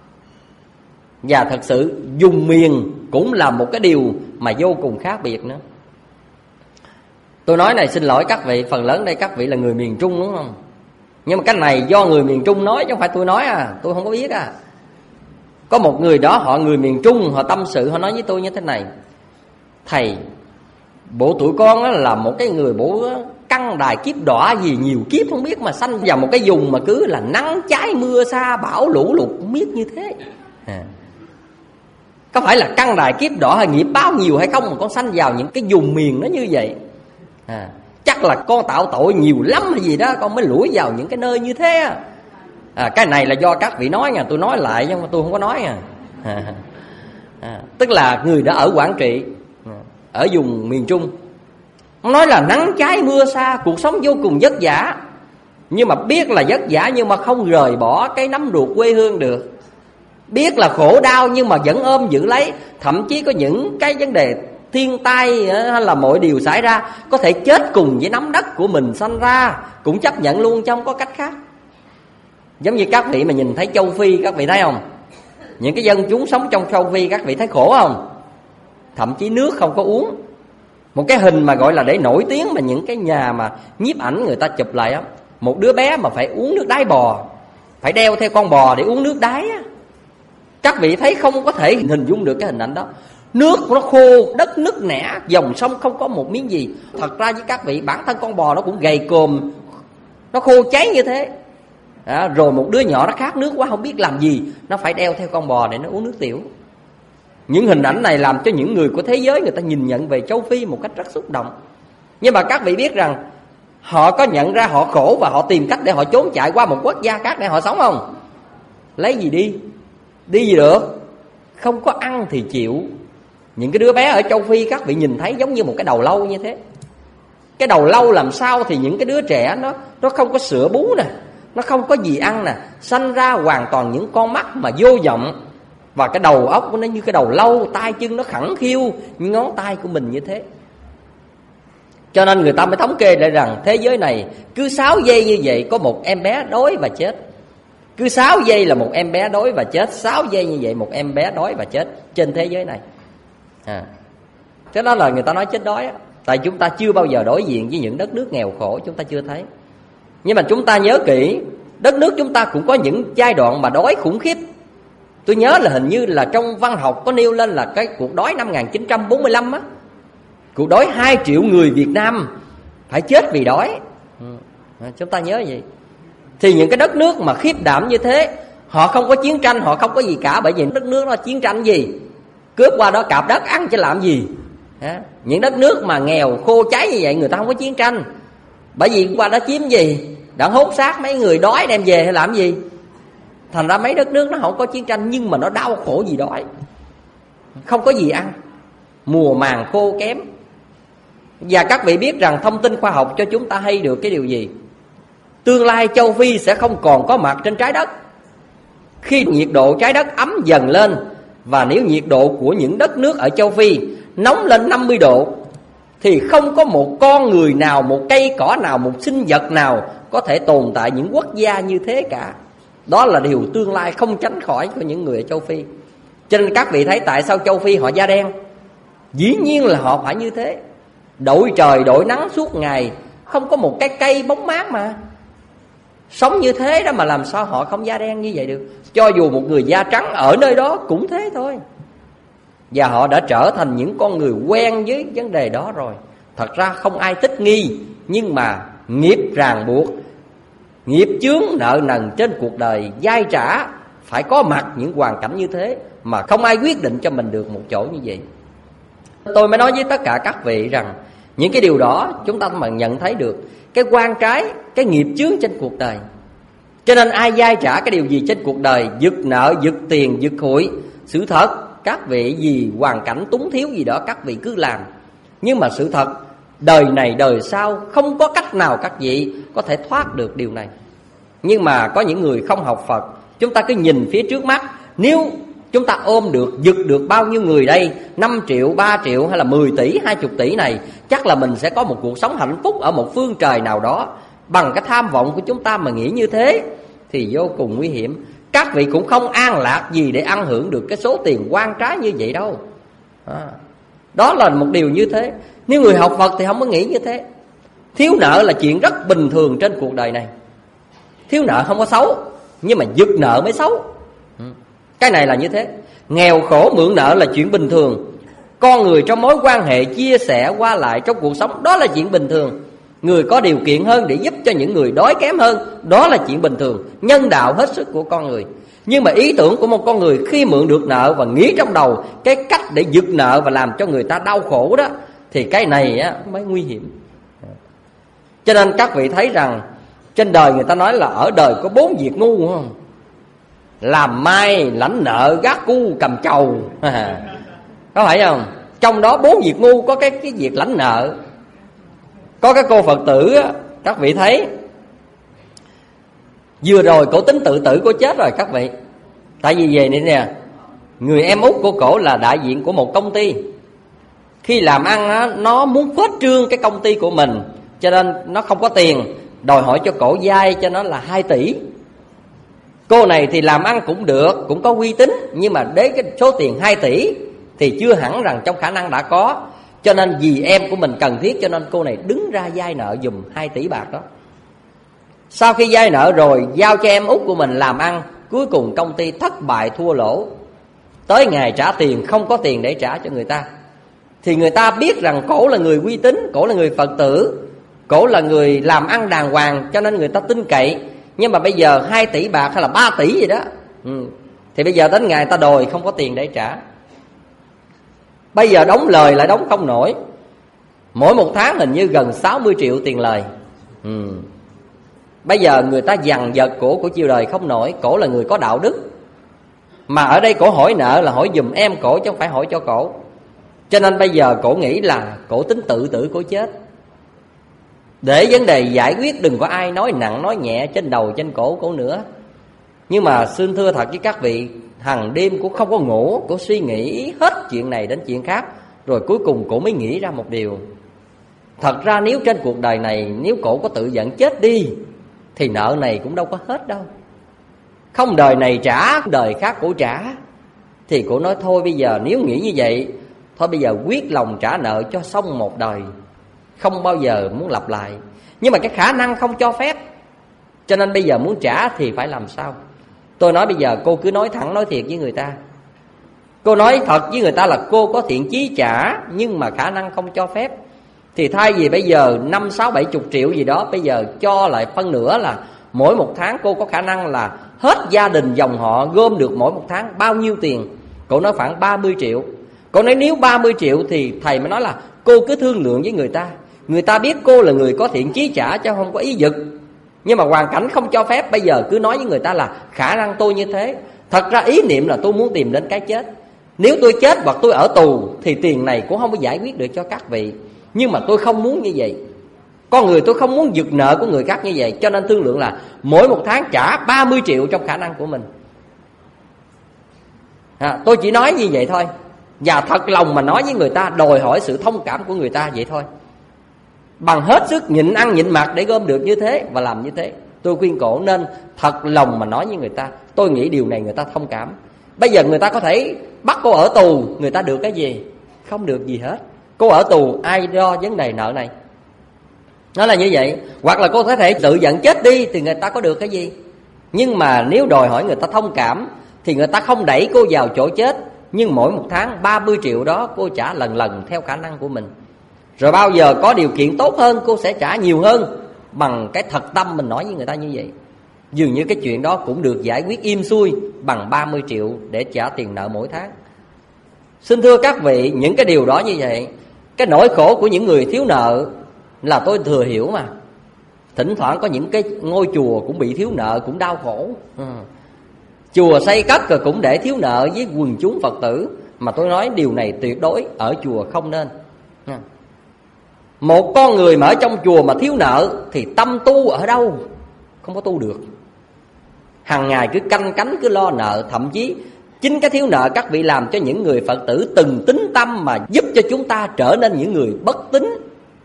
C: Và thật sự dùng miền cũng là một cái điều mà vô cùng khác biệt nữa. Tôi nói này xin lỗi các vị, phần lớn đây các vị là người miền Trung đúng không? Nhưng mà cái này do người miền Trung nói chứ không phải tôi nói tôi không có biết Có một người đó, họ người miền Trung, họ tâm sự, họ nói với tôi như thế này: thầy, bộ tụi con là một cái người bộ căn đài kiếp đọa gì nhiều kiếp không biết, mà sanh vào một cái vùng mà cứ là nắng cháy mưa xa, bão lũ lụt không biết như thế. Có phải là căn đài kiếp đọa hay nghiệp báo nhiều hay không mà con sanh vào những cái vùng miền nó như vậy? Chắc là con tạo tội nhiều lắm hay gì đó, con mới lủi vào những cái nơi như thế. Cái này là do các vị nói nha, tôi nói lại nhưng mà tôi không có nói tức là người đã ở Quảng Trị, ở vùng miền Trung, nói là nắng cháy mưa xa, cuộc sống vô cùng vất vả. Nhưng mà biết là vất vả nhưng mà không rời bỏ cái nắm ruột quê hương được. Biết là khổ đau nhưng mà vẫn ôm giữ lấy. Thậm chí có những cái vấn đề thiên tai hay là mọi điều xảy ra, có thể chết cùng với nắm đất của mình sanh ra, cũng chấp nhận luôn chứ không có cách khác. Giống như các vị mà nhìn thấy châu Phi, các vị thấy không? Những cái dân chúng sống trong châu Phi, các vị thấy khổ không? Thậm chí nước không có uống. Một cái hình mà gọi là để nổi tiếng mà những cái nhà mà nhiếp ảnh người ta chụp lại một đứa bé mà phải uống nước đáy bò, phải đeo theo con bò để uống nước đáy Các vị thấy không có thể hình dung được cái hình ảnh đó. Nước nó khô, đất nứt nẻ, dòng sông không có một miếng gì. Thật ra với các vị, bản thân con bò nó cũng gầy còm, nó khô cháy như thế. Rồi một đứa nhỏ nó khát nước quá không biết làm gì, nó phải đeo theo con bò để nó uống nước tiểu. Những hình ảnh này làm cho những người của thế giới người ta nhìn nhận về châu Phi một cách rất xúc động. Nhưng mà các vị biết rằng họ có nhận ra họ khổ và họ tìm cách để họ trốn chạy qua một quốc gia khác để họ sống không? Lấy gì đi? Đi gì được? Không có ăn thì chịu. Những cái đứa bé ở châu Phi các vị nhìn thấy giống như một cái đầu lâu như thế. Cái đầu lâu làm sao thì những cái đứa trẻ nó không có sữa bú nè, nó không có gì ăn nè, sanh ra hoàn toàn những con mắt mà vô vọng. Và cái đầu óc của nó như cái đầu lâu, tay chân nó khẳng khiu như ngón tay của mình như thế. Cho nên người ta mới thống kê lại rằng thế giới này cứ 6 giây như vậy có một em bé đói và chết. Cứ 6 giây là một em bé đói và chết. 6 giây như vậy một em bé đói và chết trên thế giới này. Thế đó là người ta nói chết đói. Tại chúng ta chưa bao giờ đối diện với những đất nước nghèo khổ, chúng ta chưa thấy. Nhưng mà chúng ta nhớ kỹ, đất nước chúng ta cũng có những giai đoạn mà đói khủng khiếp. Tôi nhớ là hình như là trong văn học có nêu lên là cái cuộc đói năm 1945 á. Cuộc đói 2 triệu người Việt Nam phải chết vì đói. Chúng ta nhớ vậy. Thì những cái đất nước mà khiếp đảm như thế, họ không có chiến tranh, họ không có gì cả. Bởi vì đất nước đó chiến tranh gì? Cướp qua đó cạp đất ăn chứ làm gì? Những đất nước mà nghèo khô cháy như vậy người ta không có chiến tranh. Bởi vì qua đó chiếm gì? Đã hốt xác mấy người đói đem về hay làm gì? Thành ra mấy đất nước nó không có chiến tranh, nhưng mà nó đau khổ vì đói, không có gì ăn, mùa màng khô kém. Và các vị biết rằng thông tin khoa học cho chúng ta hay được cái điều gì? Tương lai châu Phi sẽ không còn có mặt trên trái đất. Khi nhiệt độ trái đất ấm dần lên, và nếu nhiệt độ của những đất nước ở châu Phi nóng lên 50 độ, thì không có một con người nào, một cây cỏ nào, một sinh vật nào có thể tồn tại những quốc gia như thế cả. Đó là điều tương lai không tránh khỏi của những người ở châu Phi. Cho nên các vị thấy tại sao châu Phi họ da đen? Dĩ nhiên là họ phải như thế. Đội trời đội nắng suốt ngày, không có một cái cây bóng mát mà. Sống như thế đó mà làm sao họ không da đen như vậy được? Cho dù một người da trắng ở nơi đó cũng thế thôi. Và họ đã trở thành những con người quen với vấn đề đó rồi. Thật ra không ai thích nghi, nhưng mà nghiệp ràng buộc, nghiệp chướng nợ nần trên cuộc đời dai trả, phải có mặt những hoàn cảnh như thế. Mà không ai quyết định cho mình được một chỗ như vậy. Tôi mới nói với tất cả các vị rằng những cái điều đó chúng ta mà nhận thấy được cái quan trái, cái nghiệp chướng trên cuộc đời. Cho nên ai dai trả cái điều gì trên cuộc đời, giật nợ, giật tiền, giật hụi, sự thật các vị vì hoàn cảnh túng thiếu gì đó các vị cứ làm. Nhưng mà sự thật đời này đời sau không có cách nào các vị có thể thoát được điều này. Nhưng mà có những người không học Phật, chúng ta cứ nhìn phía trước mắt. Nếu chúng ta ôm được, giật được bao nhiêu người đây, 5 triệu, 3 triệu hay là 10 tỷ, 20 tỷ này, chắc là mình sẽ có một cuộc sống hạnh phúc ở một phương trời nào đó. Bằng cái tham vọng của chúng ta mà nghĩ như thế thì vô cùng nguy hiểm. Các vị cũng không an lạc gì để ăn hưởng được cái số tiền oan trái như vậy đâu. Đó là một điều như thế. Nếu người học Phật thì không có nghĩ như thế. Thiếu nợ là chuyện rất bình thường trên cuộc đời này. Thiếu nợ không có xấu, nhưng mà giật nợ mới xấu. Cái này là như thế. Nghèo khổ mượn nợ là chuyện bình thường. Con người trong mối quan hệ chia sẻ qua lại trong cuộc sống, đó là chuyện bình thường. Người có điều kiện hơn để giúp cho những người đói kém hơn, đó là chuyện bình thường, nhân đạo hết sức của con người. Nhưng mà ý tưởng của một con người khi mượn được nợ và nghĩ trong đầu cái cách để giật nợ và làm cho người ta đau khổ đó, thì cái này á, mới nguy hiểm. Cho nên các vị thấy rằng trên đời người ta nói là ở đời có 4 việc ngu không? Làm mai, lãnh nợ, gác cu, cầm chầu. Có phải không? Trong đó 4 việc ngu có cái việc lãnh nợ. Có cái cô Phật tử á, các vị thấy vừa rồi cổ tính tự tử, cổ chết rồi các vị. Tại vì về này nè, người em út của cổ là đại diện của một công ty. Khi làm ăn á, nó muốn khuếch trương cái công ty của mình, cho nên nó không có tiền, đòi hỏi cho cổ vay cho nó là 2 tỷ. Cô này thì làm ăn cũng được, cũng có uy tín, nhưng mà đến cái số tiền 2 tỷ thì chưa hẳn rằng trong khả năng đã có. Cho nên vì em của mình cần thiết, cho nên cô này đứng ra vay nợ dùm 2 tỷ bạc đó. Sau khi vay nợ rồi, giao cho em út của mình làm ăn. Cuối cùng công ty thất bại thua lỗ. Tới ngày trả tiền không có tiền để trả cho người ta. Thì người ta biết rằng cổ là người uy tín, cổ là người Phật tử, cổ là người làm ăn đàng hoàng, cho nên người ta tin cậy. Nhưng mà bây giờ 2 tỷ bạc hay là 3 tỷ gì đó, thì bây giờ đến ngày ta đòi không có tiền để trả. Bây giờ đóng lời lại đóng không nổi. Mỗi một tháng hình như gần 60 triệu tiền lời. Bây giờ người ta dằn vặt cổ chịu đời không nổi. Cổ là người có đạo đức, mà ở đây cổ hỏi nợ là hỏi giùm em cổ chứ không phải hỏi cho cổ. Cho nên bây giờ cổ nghĩ là cổ tính tự tử cổ chết, để vấn đề giải quyết đừng có ai nói nặng nói nhẹ trên đầu trên cổ nữa. Nhưng mà xin thưa thật với các vị, hằng đêm cổ không có ngủ, cổ suy nghĩ hết chuyện này đến chuyện khác. Rồi cuối cùng cổ mới nghĩ ra một điều: thật ra nếu trên cuộc đời này, nếu cổ có tự giận chết đi thì nợ này cũng đâu có hết đâu. Không đời này trả, đời khác cổ trả. Thì cổ nói thôi bây giờ nếu nghĩ như vậy, thôi bây giờ quyết lòng trả nợ cho xong một đời, không bao giờ muốn lặp lại. Nhưng mà cái khả năng không cho phép, cho nên bây giờ muốn trả thì phải làm sao? Tôi nói bây giờ cô cứ nói thẳng nói thiệt với người ta. Cô nói thật với người ta là cô có thiện chí trả, nhưng mà khả năng không cho phép. Thì thay vì bây giờ 5, 6, 70 triệu gì đó, bây giờ cho lại phân nửa là mỗi một tháng cô có khả năng là hết gia đình dòng họ gom được mỗi một tháng bao nhiêu tiền. Cô nói khoảng 30 triệu. Cô nói nếu 30 triệu thì thầy mới nói là cô cứ thương lượng với người ta. Người ta biết cô là người có thiện chí trả chứ không có ý giật. Nhưng mà hoàn cảnh không cho phép, bây giờ cứ nói với người ta là khả năng tôi như thế. Thật ra ý niệm là tôi muốn tìm đến cái chết. Nếu tôi chết hoặc tôi ở tù thì tiền này cũng không có giải quyết được cho các vị. Nhưng mà tôi không muốn như vậy. Con người tôi không muốn giật nợ của người khác như vậy. Cho nên thương lượng là mỗi một tháng trả 30 triệu trong khả năng của mình. Tôi chỉ nói như vậy thôi. Và thật lòng mà nói với người ta, đòi hỏi sự thông cảm của người ta vậy thôi. Bằng hết sức nhịn ăn nhịn mặc để gom được như thế và làm như thế. Tôi khuyên cổ nên thật lòng mà nói với người ta. Tôi nghĩ điều này người ta thông cảm. Bây giờ người ta có thể bắt cô ở tù, người ta được cái gì? Không được gì hết. Cô ở tù ai lo vấn đề nợ này? Nó là như vậy. Hoặc là cô có thể tự giận chết đi thì người ta có được cái gì? Nhưng mà nếu đòi hỏi người ta thông cảm thì người ta không đẩy cô vào chỗ chết. Nhưng mỗi một tháng 30 triệu đó cô trả lần lần theo khả năng của mình. Rồi bao giờ có điều kiện tốt hơn cô sẽ trả nhiều hơn. Bằng cái thật tâm mình nói với người ta như vậy. Dường như cái chuyện đó cũng được giải quyết im xuôi bằng 30 triệu để trả tiền nợ mỗi tháng. Xin thưa các vị, những cái điều đó như vậy, cái nỗi khổ của những người thiếu nợ là tôi thừa hiểu mà. Thỉnh thoảng có những cái ngôi chùa cũng bị thiếu nợ, cũng đau khổ. Chùa xây cất rồi cũng để thiếu nợ với quần chúng Phật tử. Mà tôi nói điều này tuyệt đối ở chùa không nên. Một con người mà ở trong chùa mà thiếu nợ thì tâm tu ở đâu? Không có tu được. Hằng ngày cứ canh cánh cứ lo nợ. Thậm chí chính cái thiếu nợ các vị làm cho những người Phật tử từng tín tâm mà giúp cho chúng ta trở nên những người bất tín.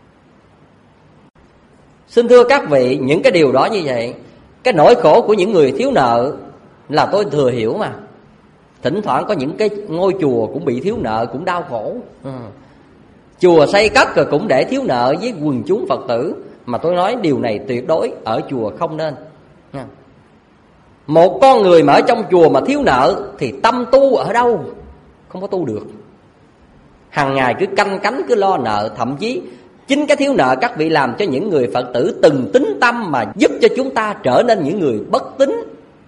C: Xin thưa các vị, những cái điều đó như vậy, cái nỗi khổ của những người thiếu nợ là tôi thừa hiểu mà. Thỉnh thoảng có những cái ngôi chùa cũng bị thiếu nợ, cũng đau khổ. Chùa xây cất rồi cũng để thiếu nợ với quần chúng Phật tử. Mà tôi nói điều này tuyệt đối ở chùa không nên. Một con người mà ở trong chùa mà thiếu nợ thì tâm tu ở đâu? Không có tu được. Hằng ngày cứ canh cánh cứ lo nợ. Thậm chí chính cái thiếu nợ các vị làm cho những người Phật tử từng tín tâm mà giúp cho chúng ta trở nên những người bất tín.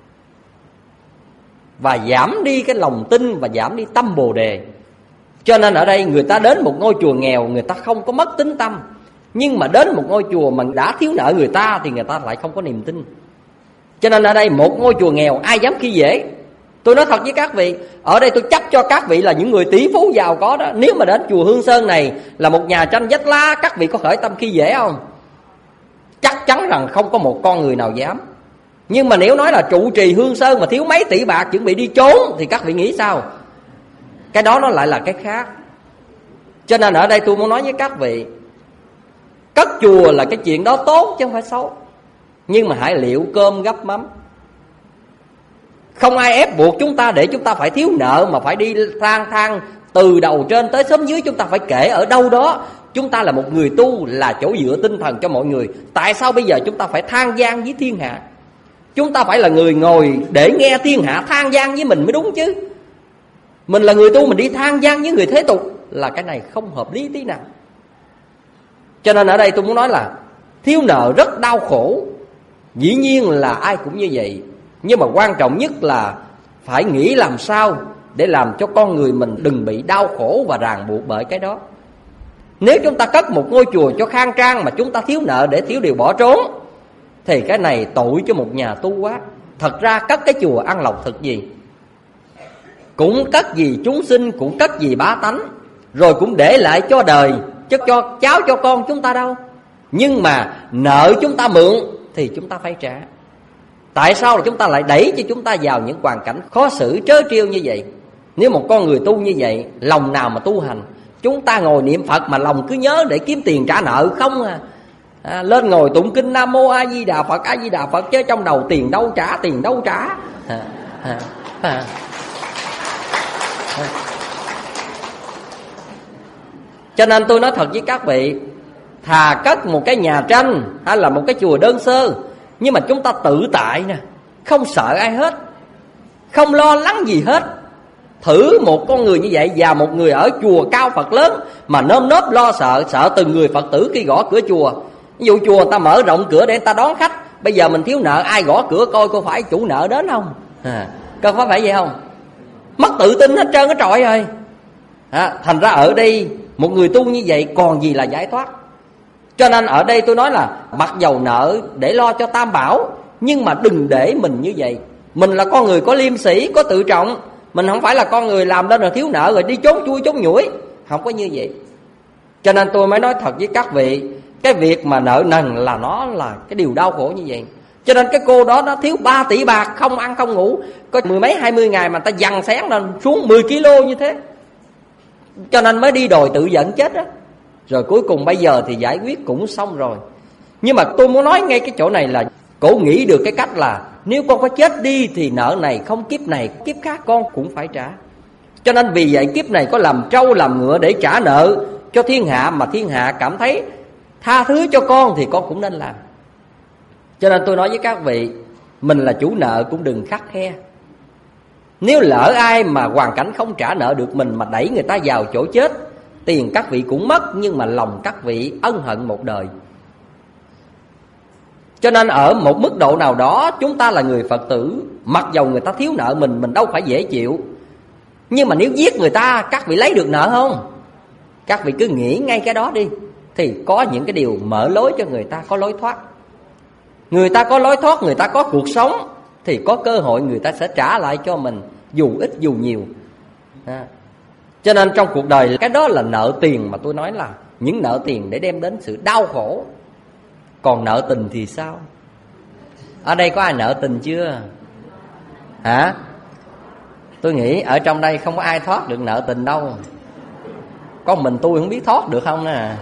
C: Và giảm đi cái lòng tin và giảm đi tâm Bồ Đề. Cho nên ở đây người ta đến một ngôi chùa nghèo, người ta không có mất tín tâm. Nhưng mà đến một ngôi chùa mà đã thiếu nợ người ta thì người ta lại không có niềm tin. Cho nên ở đây một ngôi chùa nghèo ai dám khi dễ. Tôi nói thật với các vị, ở đây tôi chấp cho các vị là những người tỷ phú giàu có đó. Nếu mà đến chùa Hương Sơn này là một nhà tranh vách lá, các vị có khởi tâm khi dễ không? Chắc chắn rằng không có một con người nào dám. Nhưng mà nếu nói là trụ trì Hương Sơn mà thiếu mấy tỷ bạc chuẩn bị đi trốn thì các vị nghĩ sao? Cái đó nó lại là cái khác. Cho nên ở đây tôi muốn nói với các vị, cất chùa là cái chuyện đó tốt chứ không phải xấu. Nhưng mà hãy liệu cơm gắp mắm. Không ai ép buộc chúng ta để chúng ta phải thiếu nợ mà phải đi lang thang từ đầu trên tới xóm dưới. Chúng ta phải kể ở đâu đó chúng ta là một người tu, là chỗ dựa tinh thần cho mọi người. Tại sao bây giờ chúng ta phải than gian với thiên hạ? Chúng ta phải là người ngồi để nghe thiên hạ than gian với mình mới đúng chứ. Mình là người tu mình đi than gian với người thế tục là cái này không hợp lý tí nào. Cho nên ở đây tôi muốn nói là thiếu nợ rất đau khổ. Dĩ nhiên là ai cũng như vậy. Nhưng mà quan trọng nhất là phải nghĩ làm sao để làm cho con người mình đừng bị đau khổ và ràng buộc bởi cái đó. Nếu chúng ta cất một ngôi chùa cho khang trang mà chúng ta thiếu nợ để thiếu điều bỏ trốn, thì cái này tội cho một nhà tu quá. Thật ra cất cái chùa ăn lộc thực gì, cũng cất vì chúng sinh, cũng cất vì bá tánh, rồi cũng để lại cho đời, chứ cho cháu cho con chúng ta đâu. Nhưng mà nợ chúng ta mượn thì chúng ta phải trả. Tại sao chúng ta lại đẩy cho chúng ta vào những hoàn cảnh khó xử trớ trêu như vậy? Nếu một con người tu như vậy, lòng nào mà tu hành? Chúng ta ngồi niệm Phật mà lòng cứ nhớ để kiếm tiền trả nợ không à. Lên ngồi tụng kinh Nam Mô A Di Đà Phật, A Di Đà Phật, chứ trong đầu tiền đâu trả, tiền đâu trả. Cho nên tôi nói thật với các vị, thà cất một cái nhà tranh hay là một cái chùa đơn sơ, nhưng mà chúng ta tự tại nè, không sợ ai hết, không lo lắng gì hết. Thử một con người như vậy và một người ở chùa cao Phật lớn mà nơm nớp lo sợ từng người Phật tử khi gõ cửa chùa. Ví dụ chùa ta mở rộng cửa để ta đón khách, bây giờ mình thiếu nợ, ai gõ cửa coi có phải chủ nợ đến không? Có phải vậy không? Mất tự tin hết trơn cái trọi rồi. Thành ra ở đây một người tu như vậy còn gì là giải thoát. Cho nên ở đây tôi nói là mặc dầu nợ để lo cho tam bảo, nhưng mà đừng để mình như vậy. Mình là con người có liêm sĩ, có tự trọng. Mình không phải là con người làm lên rồi thiếu nợ rồi đi trốn chui trốn nhủi, không có như vậy. Cho nên tôi mới nói thật với các vị, cái việc mà nợ nần là nó là cái điều đau khổ như vậy. Cho nên cái cô đó nó thiếu 3 tỷ bạc, không ăn không ngủ, có 10 mấy 20 ngày mà ta dằn sáng lên xuống 10 kg như thế. Cho nên mới đi đòi tự dẫn chết á. Rồi cuối cùng bây giờ thì giải quyết cũng xong rồi. Nhưng mà tôi muốn nói ngay cái chỗ này là cổ nghĩ được cái cách là nếu con có chết đi thì nợ này không kiếp này, kiếp khác con cũng phải trả. Cho nên vì vậy kiếp này có làm trâu làm ngựa để trả nợ cho thiên hạ, mà thiên hạ cảm thấy tha thứ cho con thì con cũng nên làm. Cho nên tôi nói với các vị, mình là chủ nợ cũng đừng khắt khe. Nếu lỡ ai mà hoàn cảnh không trả nợ được mình mà đẩy người ta vào chỗ chết, tiền các vị cũng mất, nhưng mà lòng các vị ân hận một đời. Cho nên ở một mức độ nào đó chúng ta là người Phật tử, mặc dầu người ta thiếu nợ mình đâu phải dễ chịu. Nhưng mà nếu giết người ta, các vị lấy được nợ không? Các vị cứ nghĩ ngay cái đó đi, thì có những cái điều mở lối cho người ta có lối thoát. Người ta có lối thoát, người ta có cuộc sống, thì có cơ hội người ta sẽ trả lại cho mình, dù ít dù nhiều. Cho nên trong cuộc đời, cái đó là nợ tiền mà tôi nói là những nợ tiền để đem đến sự đau khổ. Còn nợ tình thì sao? Ở đây có ai nợ tình chưa? Hả? Tôi nghĩ ở trong đây không có ai thoát được nợ tình đâu. Có mình tôi không biết thoát được không nè.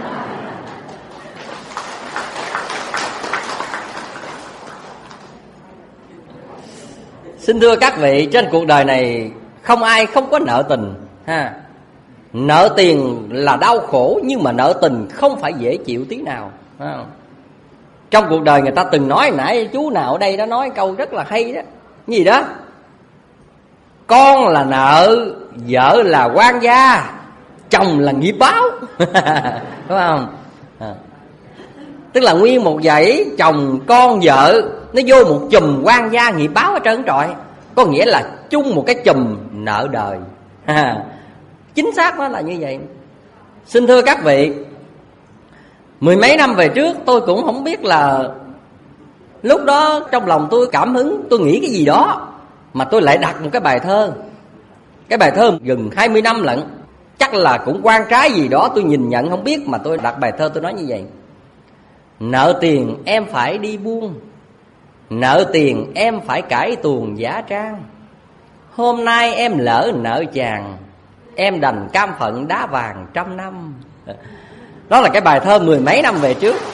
C: Xin thưa các vị, trên cuộc đời này không ai không có nợ tình ha. Nợ tiền là đau khổ, nhưng mà nợ tình không phải dễ chịu tí nào. Trong cuộc đời người ta từng nói, nãy chú nào ở đây đã nói câu rất là hay đó. Cái gì đó? Con là nợ, vợ là quan gia, chồng là nghiệp báo. Đúng không? Tức là nguyên một dãy chồng con vợ nó vô một chùm quan gia nghiệp báo ở trơn trọi. Có nghĩa là chung một cái chùm nợ đời. Chính xác nó là như vậy. Xin thưa các vị, 10 mấy năm về trước tôi cũng không biết là lúc đó trong lòng tôi cảm hứng, tôi nghĩ cái gì đó mà tôi lại đặt một cái bài thơ. Cái bài thơ gần 20 năm lận, chắc là cũng quan trái gì đó tôi nhìn nhận không biết, mà tôi đặt bài thơ tôi nói như vậy: nợ tiền em phải đi buôn, nợ tiền em phải cải tuồng giả trang. Hôm nay em lỡ nợ chàng, em đành cam phận đá vàng 100 năm. Đó là cái bài thơ 10 mấy năm về trước.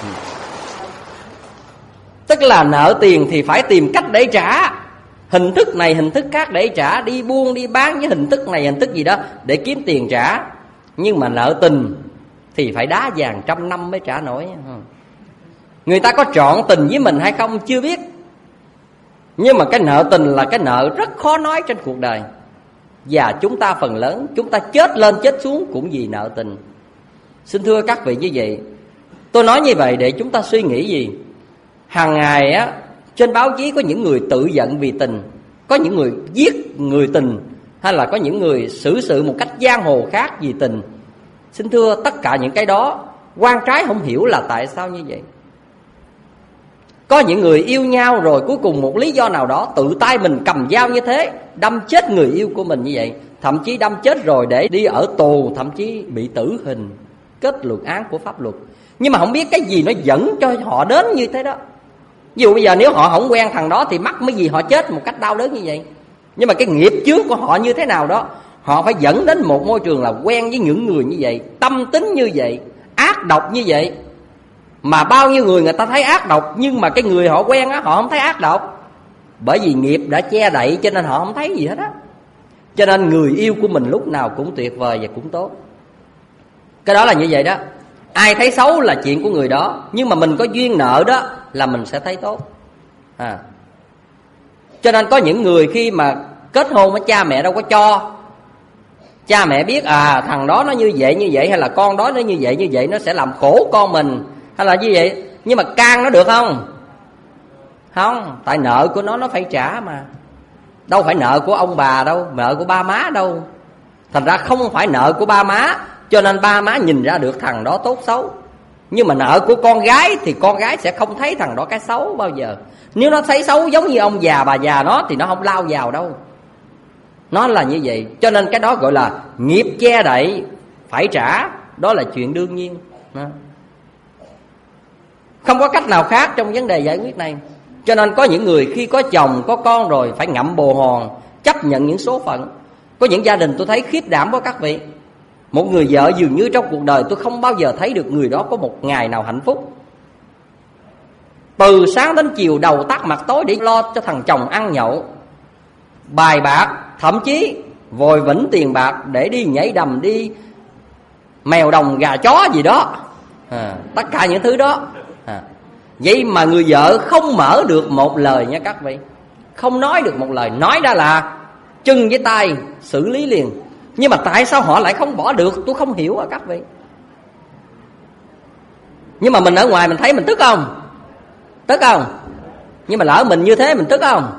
C: Tức là nợ tiền thì phải tìm cách để trả, hình thức này hình thức khác để trả, đi buôn đi bán với hình thức này hình thức gì đó để kiếm tiền trả. Nhưng mà nợ tình thì phải đá vàng 100 năm mới trả nổi. Người ta có trọn tình với mình hay không chưa biết, nhưng mà cái nợ tình là cái nợ rất khó nói trên cuộc đời. Và chúng ta phần lớn chúng ta chết lên chết xuống cũng vì nợ tình. Xin thưa các vị như vậy, tôi nói như vậy để chúng ta suy nghĩ gì. Hàng ngày á, trên báo chí có những người tự giận vì tình, có những người giết người tình, hay là có những người xử sự một cách giang hồ khác vì tình. Xin thưa, tất cả những cái đó quan trái không hiểu là tại sao như vậy. Có những người yêu nhau rồi cuối cùng một lý do nào đó tự tay mình cầm dao như thế, đâm chết người yêu của mình như vậy. Thậm chí đâm chết rồi để đi ở tù, thậm chí bị tử hình, kết luận án của pháp luật. Nhưng mà không biết cái gì nó dẫn cho họ đến như thế đó. Ví dụ bây giờ nếu họ không quen thằng đó thì mắc mấy gì họ chết một cách đau đớn như vậy. Nhưng mà cái nghiệp chướng của họ như thế nào đó, họ phải dẫn đến một môi trường là quen với những người như vậy, tâm tính như vậy, ác độc như vậy. Mà bao nhiêu người ta thấy ác độc, nhưng mà cái người họ quen á, họ không thấy ác độc. Bởi vì nghiệp đã che đậy cho nên họ không thấy gì hết á. Cho nên người yêu của mình lúc nào cũng tuyệt vời và cũng tốt. Cái đó là như vậy đó. Ai thấy xấu là chuyện của người đó, nhưng mà mình có duyên nợ đó là mình sẽ thấy tốt. Cho nên có những người khi mà kết hôn với cha mẹ đâu có cho. Cha mẹ biết thằng đó nó như vậy, hay là con đó nó như vậy, nó sẽ làm khổ con mình, hay là như vậy. Nhưng mà can nó được không? Không, tại nợ của nó phải trả mà. Đâu phải nợ của ông bà đâu, nợ của ba má đâu. Thành ra không phải nợ của ba má, cho nên ba má nhìn ra được thằng đó tốt xấu. Nhưng mà nợ của con gái thì con gái sẽ không thấy thằng đó cái xấu bao giờ. Nếu nó thấy xấu giống như ông già bà già nó thì nó không lao vào đâu. Nó là như vậy. Cho nên cái đó gọi là nghiệp che đậy, phải trả. Đó là chuyện đương nhiên. Không có cách nào khác trong vấn đề giải quyết này. Cho nên có những người khi có chồng, có con rồi phải ngậm bồ hòn, chấp nhận những số phận. Có những gia đình tôi thấy khiếp đảm quá các vị. Một người vợ dường như trong cuộc đời tôi không bao giờ thấy được người đó có một ngày nào hạnh phúc. Từ sáng đến chiều đầu tắt mặt tối để lo cho thằng chồng ăn nhậu, bài bạc, thậm chí vòi vĩnh tiền bạc để đi nhảy đầm, đi mèo đồng gà chó gì đó. Tất cả những thứ đó. Vậy mà người vợ không mở được một lời nha các vị. Không nói được một lời. Nói ra là chân với tay xử lý liền. Nhưng mà tại sao họ lại không bỏ được, tôi không hiểu các vị. Nhưng mà mình ở ngoài mình thấy mình tức không? Tức không? Nhưng mà lỡ mình như thế mình tức không?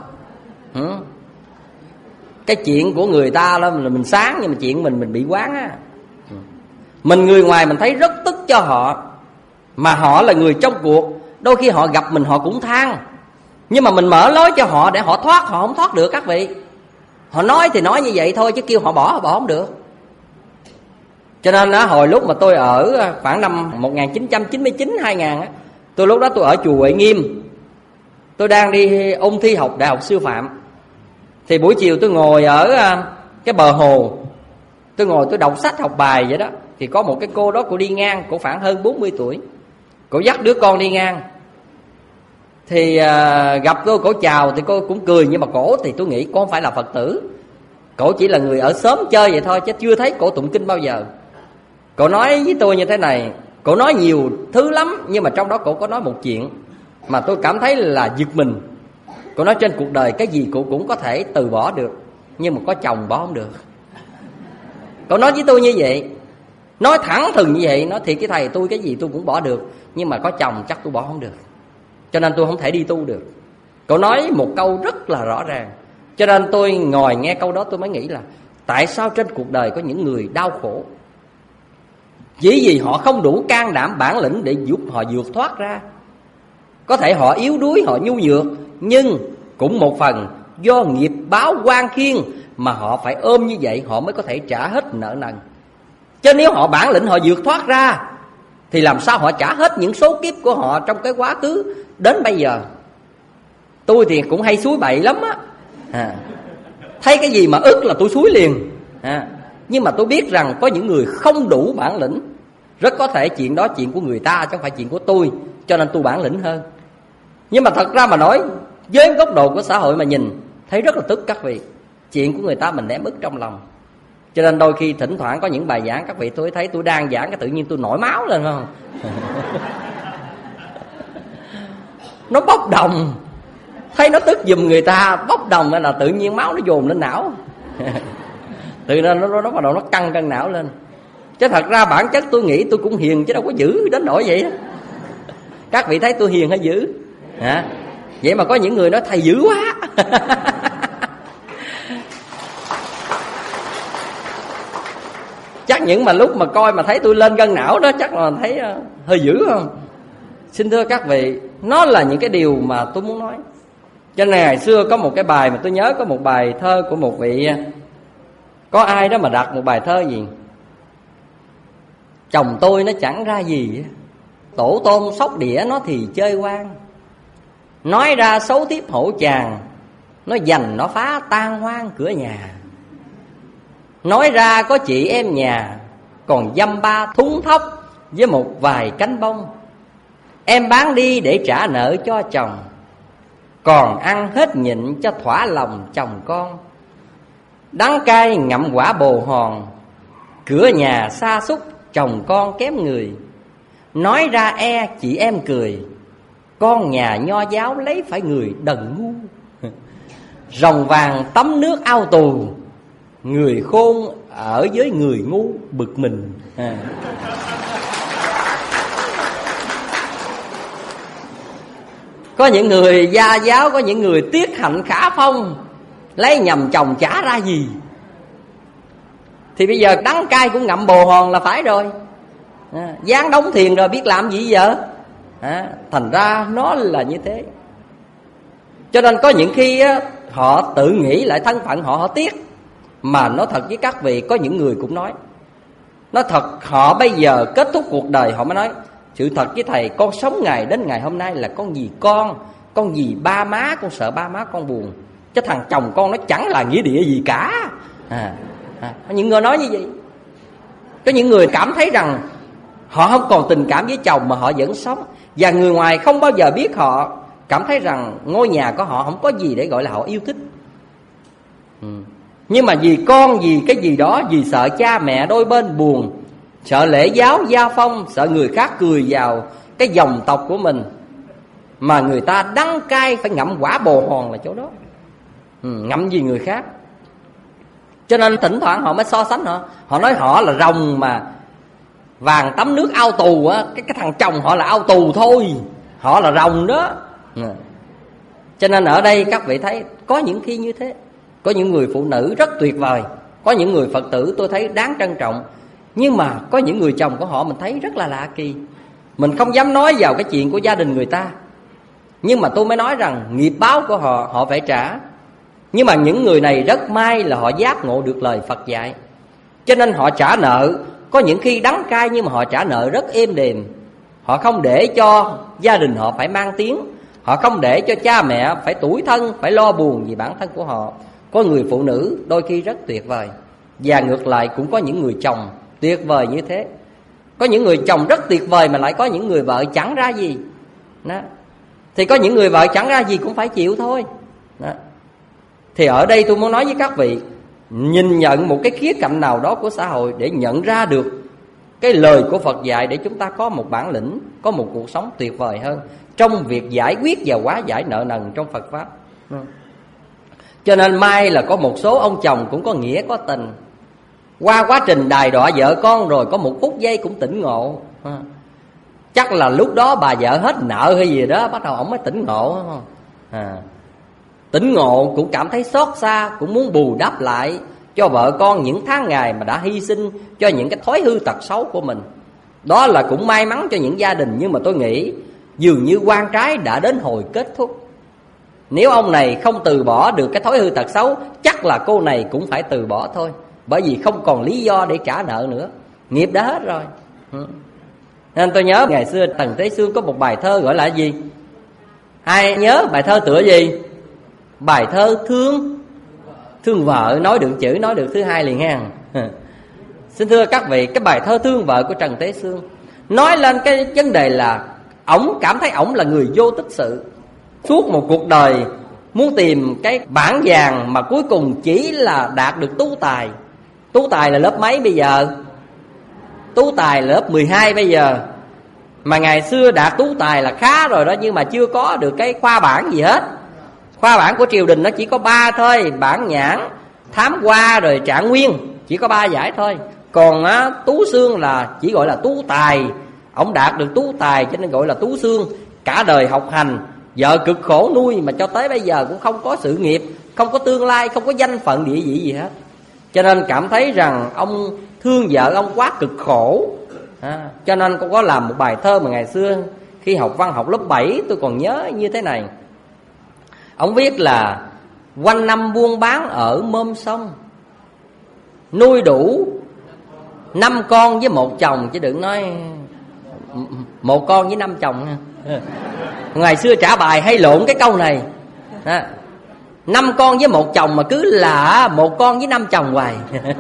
C: Cái chuyện của người ta là mình sáng, nhưng mà chuyện mình bị quán á. Mình người ngoài mình thấy rất tức cho họ, mà họ là người trong cuộc. Đôi khi họ gặp mình họ cũng than, nhưng mà mình mở lối cho họ để họ thoát, họ không thoát được các vị. Họ nói thì nói như vậy thôi, chứ kêu họ bỏ không được. Cho nên hồi lúc mà tôi ở khoảng năm 1999-2000 á, tôi lúc đó tôi ở chùa Huệ Nghiêm. Tôi đang đi ôn thi học đại học sư phạm. Thì buổi chiều tôi ngồi ở cái bờ hồ, tôi ngồi tôi đọc sách học bài vậy đó. Thì có một cái cô đó, cô đi ngang, cô khoảng hơn 40 tuổi. Cô dắt đứa con đi ngang. Thì gặp cô chào thì cô cũng cười. Nhưng mà cổ thì tôi nghĩ cô không phải là Phật tử. Cổ chỉ là người ở xóm chơi vậy thôi, chứ chưa thấy cổ tụng kinh bao giờ. Cổ nói với tôi như thế này. Cổ nói nhiều thứ lắm, nhưng mà trong đó cổ có nói một chuyện mà tôi cảm thấy là giật mình. Cổ nói trên cuộc đời cái gì cổ cũng có thể từ bỏ được, nhưng mà có chồng bỏ không được. Cổ nói với tôi như vậy, nói thẳng thừng như vậy. Nói thiệt với thầy, tôi cái gì tôi cũng bỏ được, nhưng mà có chồng chắc tôi bỏ không được, cho nên tôi không thể đi tu được. Cậu nói một câu rất là rõ ràng. Cho nên tôi ngồi nghe câu đó tôi mới nghĩ là tại sao trên cuộc đời có những người đau khổ? Chỉ vì họ không đủ can đảm bản lĩnh để giúp họ vượt thoát ra. Có thể họ yếu đuối, họ nhu nhược, nhưng cũng một phần do nghiệp báo oan khiên mà họ phải ôm như vậy, họ mới có thể trả hết nợ nần. Chứ nếu họ bản lĩnh họ vượt thoát ra thì làm sao họ trả hết những số kiếp của họ trong cái quá khứ đến bây giờ. Tôi thì cũng hay xúi bậy lắm á. Thấy cái gì mà ức là tôi xúi liền. Nhưng mà tôi biết rằng có những người không đủ bản lĩnh. Rất có thể chuyện đó chuyện của người ta chứ không phải chuyện của tôi, cho nên tôi bản lĩnh hơn. Nhưng mà thật ra mà nói, với góc độ của xã hội mà nhìn, thấy rất là tức các vị. Chuyện của người ta mình ném ức trong lòng. Cho nên đôi khi thỉnh thoảng có những bài giảng các vị tôi thấy tôi đang giảng cái tự nhiên tôi nổi máu lên không? Nó bốc đồng. Thấy nó tức giùm người ta, bốc đồng là tự nhiên máu nó dồn lên não. Tự nhiên nó bắt đầu nó căng não lên. Chứ thật ra bản chất tôi nghĩ tôi cũng hiền chứ đâu có dữ đến nỗi vậy. Các vị thấy tôi hiền hay dữ? Vậy mà có những người nói thầy dữ quá. Chắc Chắc những mà lúc mà coi mà thấy tôi lên cân não đó, chắc là thấy hơi dữ không? Xin thưa các vị, nó là những cái điều mà tôi muốn nói. Cho nên ngày xưa có một cái bài mà tôi nhớ, có một bài thơ của một vị, có ai đó mà đặt một bài thơ gì: chồng tôi nó chẳng ra gì, tổ tôm sóc đĩa nó thì chơi quan, nói ra xấu tiếp hổ chàng, nó giành nó phá tan hoang cửa nhà. Nói ra có chị em nhà, còn dăm ba thúng thóc với một vài cánh bông. Em bán đi để trả nợ cho chồng, còn ăn hết nhịn cho thỏa lòng chồng con. Đắng cay ngậm quả bồ hòn, cửa nhà xa xúc chồng con kém người. Nói ra e chị em cười, con nhà nho giáo lấy phải người đần ngu. Rồng vàng tắm nước ao tù, người khôn ở với người ngu bực mình. Có những người gia giáo, có những người tiết hạnh khả phong, lấy nhầm chồng chả ra gì. Thì bây giờ đắng cay cũng ngậm bồ hòn là phải rồi. Dán đóng thiền rồi biết làm gì giờ. Thành ra nó là như thế. Cho nên có những khi họ tự nghĩ lại thân phận họ tiếc. Mà nói thật với các vị, có những người cũng nói thật, họ bây giờ kết thúc cuộc đời họ mới nói: sự thật với thầy, con sống ngày đến ngày hôm nay là con vì con vì ba má, con sợ ba má con buồn, chứ thằng chồng con nó chẳng là nghĩa địa gì cả. Có những người nói như vậy. Có những người cảm thấy rằng họ không còn tình cảm với chồng mà họ vẫn sống, và người ngoài không bao giờ biết họ cảm thấy rằng ngôi nhà của họ không có gì để gọi là họ yêu thích. Nhưng mà vì con, vì cái gì đó, vì sợ cha mẹ đôi bên buồn, sợ lễ giáo gia phong, sợ người khác cười vào cái dòng tộc của mình, mà người ta đắng cay phải ngậm quả bồ hòn là chỗ đó. Ngậm gì người khác. Cho nên thỉnh thoảng họ mới so sánh họ nói họ là rồng mà vàng tắm nước ao tù á, cái thằng chồng họ là ao tù thôi, họ là rồng đó. Cho nên ở đây các vị thấy có những khi như thế. Có những người phụ nữ rất tuyệt vời, có những người Phật tử tôi thấy đáng trân trọng, nhưng mà có những người chồng của họ mình thấy rất là lạ kỳ. Mình không dám nói vào cái chuyện của gia đình người ta, nhưng mà tôi mới nói rằng nghiệp báo của họ phải trả. Nhưng mà những người này rất may là họ giác ngộ được lời Phật dạy, cho nên họ trả nợ. Có những khi đắng cay nhưng mà họ trả nợ rất êm đềm. Họ không để cho gia đình họ phải mang tiếng, họ không để cho cha mẹ phải tủi thân, phải lo buồn vì bản thân của họ. Có người phụ nữ đôi khi rất tuyệt vời, và ngược lại cũng có những người chồng tuyệt vời như thế. Có những người chồng rất tuyệt vời mà lại có những người vợ chẳng ra gì đó. Thì có những người vợ chẳng ra gì cũng phải chịu thôi đó. Thì ở đây tôi muốn nói với các vị, nhìn nhận một cái khía cạnh nào đó của xã hội để nhận ra được cái lời của Phật dạy, để chúng ta có một bản lĩnh, có một cuộc sống tuyệt vời hơn trong việc giải quyết và hóa giải nợ nần trong Phật Pháp. Cho nên may là có một số ông chồng cũng có nghĩa có tình, qua quá trình đài đọa vợ con rồi có một phút giây cũng tỉnh ngộ. Chắc là lúc đó bà vợ hết nợ hay gì đó, bắt đầu ổng mới tỉnh ngộ. Tỉnh ngộ cũng cảm thấy xót xa, cũng muốn bù đắp lại cho vợ con những tháng ngày mà đã hy sinh cho những cái thói hư tật xấu của mình. Đó là cũng may mắn cho những gia đình. Nhưng mà tôi nghĩ dường như quan trái đã đến hồi kết thúc. Nếu ông này không từ bỏ được cái thói hư tật xấu, chắc là cô này cũng phải từ bỏ thôi, bởi vì không còn lý do để trả nợ nữa, nghiệp đã hết rồi. Nên tôi nhớ ngày xưa Tần Thế Sương có một bài thơ gọi là gì? Ai nhớ bài thơ tựa gì? Bài thơ thương vợ, nói được chữ, nói được thứ hai liền ha. Xin thưa các vị, cái bài thơ thương vợ của Trần Thế Sương nói lên cái vấn đề là ổng cảm thấy ổng là người vô tích sự. Suốt một cuộc đời muốn tìm cái bản vàng mà cuối cùng chỉ là đạt được tú tài. Tú tài là lớp mấy bây giờ? Tú tài là lớp 12 bây giờ. Mà ngày xưa đạt tú tài là khá rồi đó, nhưng mà chưa có được cái khoa bảng gì hết. Khoa bảng của triều đình nó chỉ có 3 thôi: bản nhãn, thám hoa rồi trạng nguyên. Chỉ có 3 giải thôi. Còn Tú Xương là chỉ gọi là tú tài. Ông đạt được tú tài cho nên gọi là Tú Xương. Cả đời học hành, vợ cực khổ nuôi mà cho tới bây giờ cũng không có sự nghiệp, không có tương lai, không có danh phận địa vị gì hết. cho nên cảm thấy rằng ông thương vợ ông quá cực khổ. Cho nên con có làm một bài thơ mà ngày xưa khi học văn học lớp 7 tôi còn nhớ như thế này. Ông viết là: quanh năm buôn bán ở mâm sông, nuôi đủ 5 con với 1 chồng, chứ đừng nói 1 con với 5 chồng nha. Ngày xưa trả bài hay lộn cái câu này. 5 con với 1 chồng mà cứ là 1 con với 5 chồng hoài.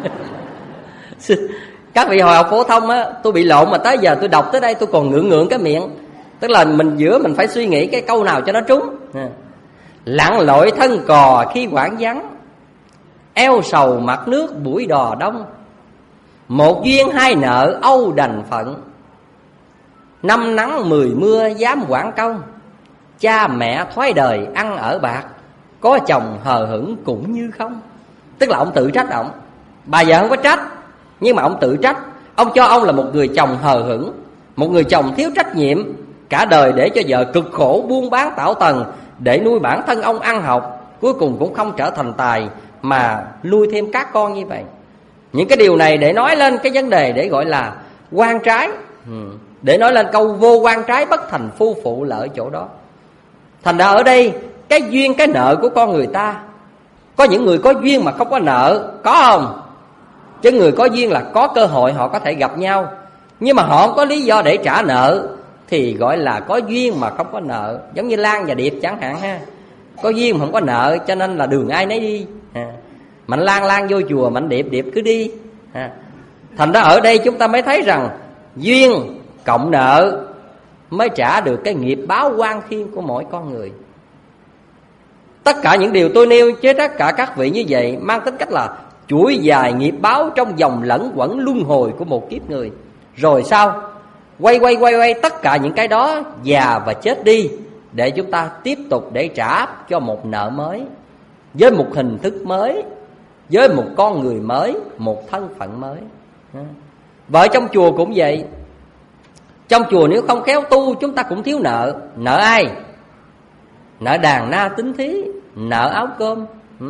C: Các vị hồi học phổ thông á, tôi bị lộn mà tới giờ tôi đọc tới đây tôi còn ngượng cái miệng. Tức là mình phải suy nghĩ cái câu nào cho nó trúng. Lặn lội thân cò khi quãng vắng, eo sầu mặt nước buổi đò đông. Một duyên hai nợ âu đành phận, 5 nắng 10 mưa dám quảng công. Cha mẹ thoái đời ăn ở bạc, có chồng hờ hững cũng như không. Tức là ông tự trách ông. Bà vợ không có trách, nhưng mà ông tự trách. Ông cho ông là một người chồng hờ hững, một người chồng thiếu trách nhiệm, cả đời để cho vợ cực khổ buôn bán tảo tần để nuôi bản thân ông ăn học, cuối cùng cũng không trở thành tài mà nuôi thêm các con như vậy. Những cái điều này để nói lên cái vấn đề để gọi là quan trái, để nói lên câu vô quan trái bất thành phu phụ là ở chỗ đó. Thành ra ở đây cái duyên cái nợ của con người ta, có những người có duyên mà không có nợ, có không? Chứ người có duyên là có cơ hội họ có thể gặp nhau, nhưng mà họ không có lý do để trả nợ thì gọi là có duyên mà không có nợ. Giống như Lan và Điệp chẳng hạn ha, có duyên mà không có nợ cho nên là đường ai nấy đi. Mạnh Lan vô chùa, Mạnh Điệp cứ đi. Thành ra ở đây chúng ta mới thấy rằng duyên cộng nợ mới trả được cái nghiệp báo oan khiên của mỗi con người. Tất cả những điều tôi nêu với tất cả các vị như vậy mang tính cách là chuỗi dài nghiệp báo trong vòng lẫn quẩn luân hồi của một kiếp người. Rồi sao? Quay tất cả những cái đó già và chết đi, để chúng ta tiếp tục để trả cho một nợ mới, với một hình thức mới, với một con người mới, một thân phận mới. Vợ trong chùa cũng vậy. Trong chùa nếu không khéo tu, chúng ta cũng thiếu nợ. Nợ ai? Nợ đàn na tín thí, nợ áo cơm.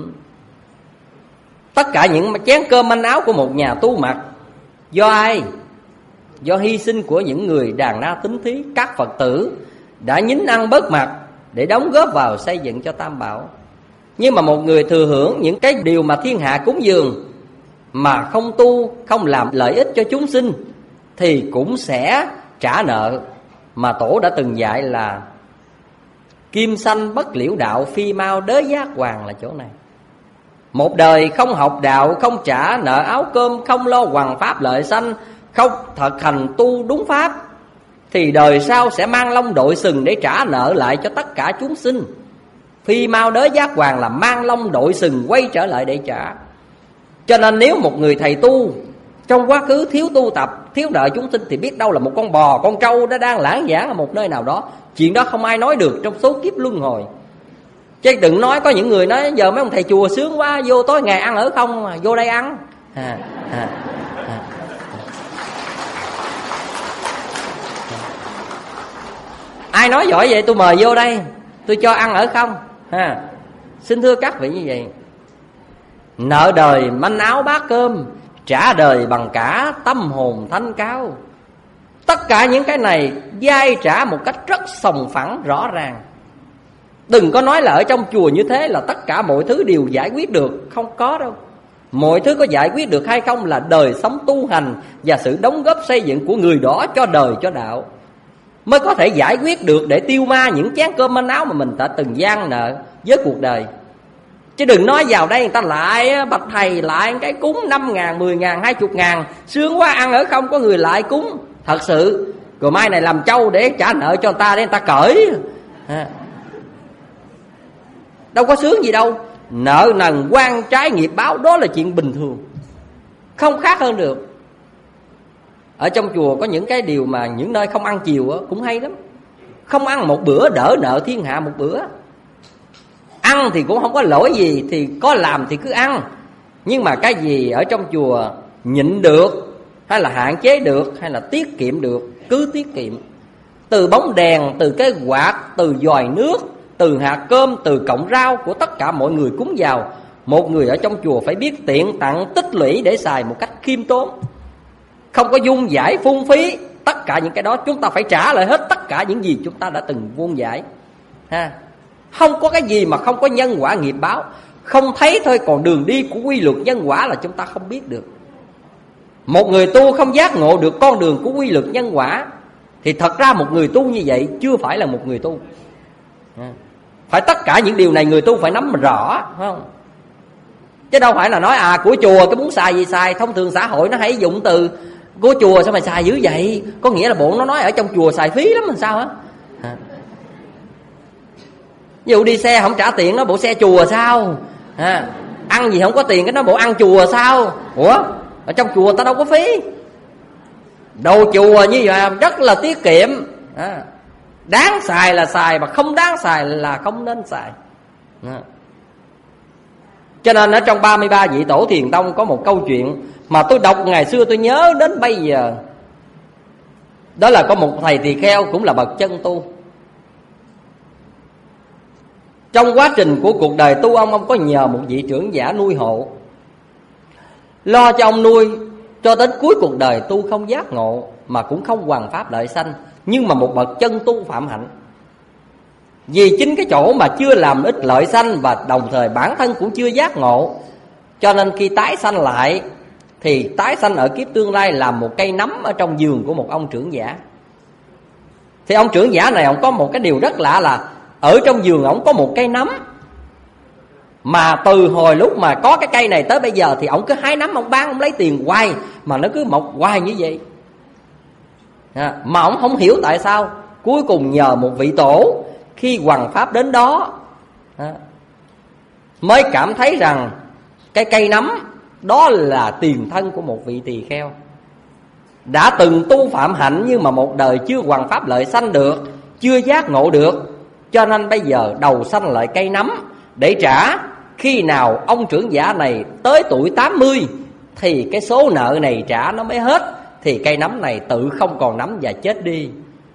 C: Tất cả những chén cơm manh áo của một nhà tu mặc do ai? Do hy sinh của những người đàn na tín thí, các Phật tử đã nhín ăn bớt mặt để đóng góp vào xây dựng cho Tam Bảo. Nhưng mà một người thừa hưởng những cái điều mà thiên hạ cúng dường mà không tu, không làm lợi ích cho chúng sinh thì cũng sẽ trả nợ. Mà Tổ đã từng dạy là kim sanh bất liễu đạo, phi mau đới giác hoàng là chỗ này. Một đời không học đạo, không trả nợ áo cơm, không lo hoằng pháp lợi sanh, không thực hành tu đúng pháp thì đời sau sẽ mang lông đội sừng để trả nợ lại cho tất cả chúng sinh. Phi mau đới giác hoàng là mang lông đội sừng quay trở lại để trả. Cho nên nếu một người thầy tu trong quá khứ thiếu tu tập, thiếu nợ chúng sinh thì biết đâu là một con bò, con trâu nó đang lãng vãng ở một nơi nào đó. Chuyện đó không ai nói được trong số kiếp luân hồi. Chứ đừng nói có những người nói giờ mấy ông thầy chùa sướng quá, vô tối ngày ăn ở không mà vô đây ăn. Ai nói giỏi vậy tôi mời vô đây, tôi cho ăn ở không. Xin thưa các vị như vậy. Nợ đời manh áo bát cơm, trả đời bằng cả tâm hồn thanh cao. Tất cả những cái này vay trả một cách rất sòng phẳng rõ ràng. Đừng có nói là ở trong chùa như thế là tất cả mọi thứ đều giải quyết được. Không có đâu. Mọi thứ có giải quyết được hay không là đời sống tu hành và sự đóng góp xây dựng của người đó cho đời cho đạo mới có thể giải quyết được để tiêu ma những chén cơm manh áo mà mình đã từng gian nợ với cuộc đời. Chứ đừng nói vào đây người ta lại bạch thầy lại cái cúng 5.000, 10.000, 20.000, sướng quá ăn ở không có người lại cúng. Thật sự rồi mai này làm trâu để trả nợ cho người ta để người ta cởi. Đâu có sướng gì đâu. Nợ nần quan trái nghiệp báo đó là chuyện bình thường, không khác hơn được. Ở trong chùa có những cái điều mà những nơi không ăn chiều cũng hay lắm. Không ăn một bữa đỡ nợ thiên hạ một bữa. Ăn thì cũng không có lỗi gì, thì có làm thì cứ ăn. Nhưng mà cái gì ở trong chùa nhịn được, hay là hạn chế được, hay là tiết kiệm được, cứ tiết kiệm. Từ bóng đèn, từ cái quạt, từ dòi nước, từ hạt cơm, từ cọng rau của tất cả mọi người cúng vào, Một người ở trong chùa phải biết tiện tặng tích lũy để xài một cách khiêm tốn, không có vung vãi phung phí. Tất cả những cái đó chúng ta phải trả lại hết tất cả những gì chúng ta đã từng vung vãi ha. Không có cái gì mà không có nhân quả nghiệp báo. Không thấy thôi, còn đường đi của quy luật nhân quả là chúng ta không biết được. Một người tu không giác ngộ được con đường của quy luật nhân quả thì thật ra một người tu như vậy chưa phải là một người tu. Phải tất cả những điều này người tu phải nắm rõ, phải không? Chứ đâu phải là nói của chùa cái muốn xài gì xài. Thông thường xã hội nó hay dụng từ của chùa sao mày xài dữ vậy, có nghĩa là bộ nó nói ở trong chùa xài phí lắm, làm sao á. Ví dụ đi xe không trả tiền nó bộ xe chùa sao, ăn gì không có tiền cái nó bộ ăn chùa sao. Ủa, ở trong chùa ta đâu có phí. Đồ chùa như vậy rất là tiết kiệm, đáng xài là xài, mà không đáng xài là không nên xài. Cho nên ở trong 33 vị tổ Thiền Tông có một câu chuyện mà tôi đọc ngày xưa tôi nhớ đến bây giờ. Đó là có một thầy tỳ kheo cũng là bậc chân tu. Trong quá trình của cuộc đời tu ông có nhờ một vị trưởng giả nuôi hộ, lo cho ông nuôi cho đến cuối cuộc đời tu không giác ngộ mà cũng không hoằng pháp lợi sanh, nhưng mà một bậc chân tu phạm hạnh. Vì chính cái chỗ mà chưa làm ích lợi sanh và đồng thời bản thân cũng chưa giác ngộ, cho nên khi tái sanh lại thì tái sanh ở kiếp tương lai làm một cây nấm ở trong vườn của một ông trưởng giả. Thì ông trưởng giả này ông có một cái điều rất lạ là ở trong vườn ông có một cây nấm, mà từ hồi lúc mà có cái cây này tới bây giờ thì ông cứ hái nấm ông bán, ông lấy tiền hoài mà nó cứ mọc hoài như vậy. Mà ông không hiểu tại sao. Cuối cùng nhờ một vị tổ khi hoằng pháp đến đó mới cảm thấy rằng cái cây nấm đó là tiền thân của một vị tỳ kheo đã từng tu phạm hạnh, nhưng mà một đời chưa hoằng pháp lợi sanh được, chưa giác ngộ được, cho nên bây giờ đầu sanh lại cây nấm để trả. Khi nào ông trưởng giả này tới tuổi 80 thì cái số nợ này trả nó mới hết, thì cây nấm này tự không còn nấm và chết đi.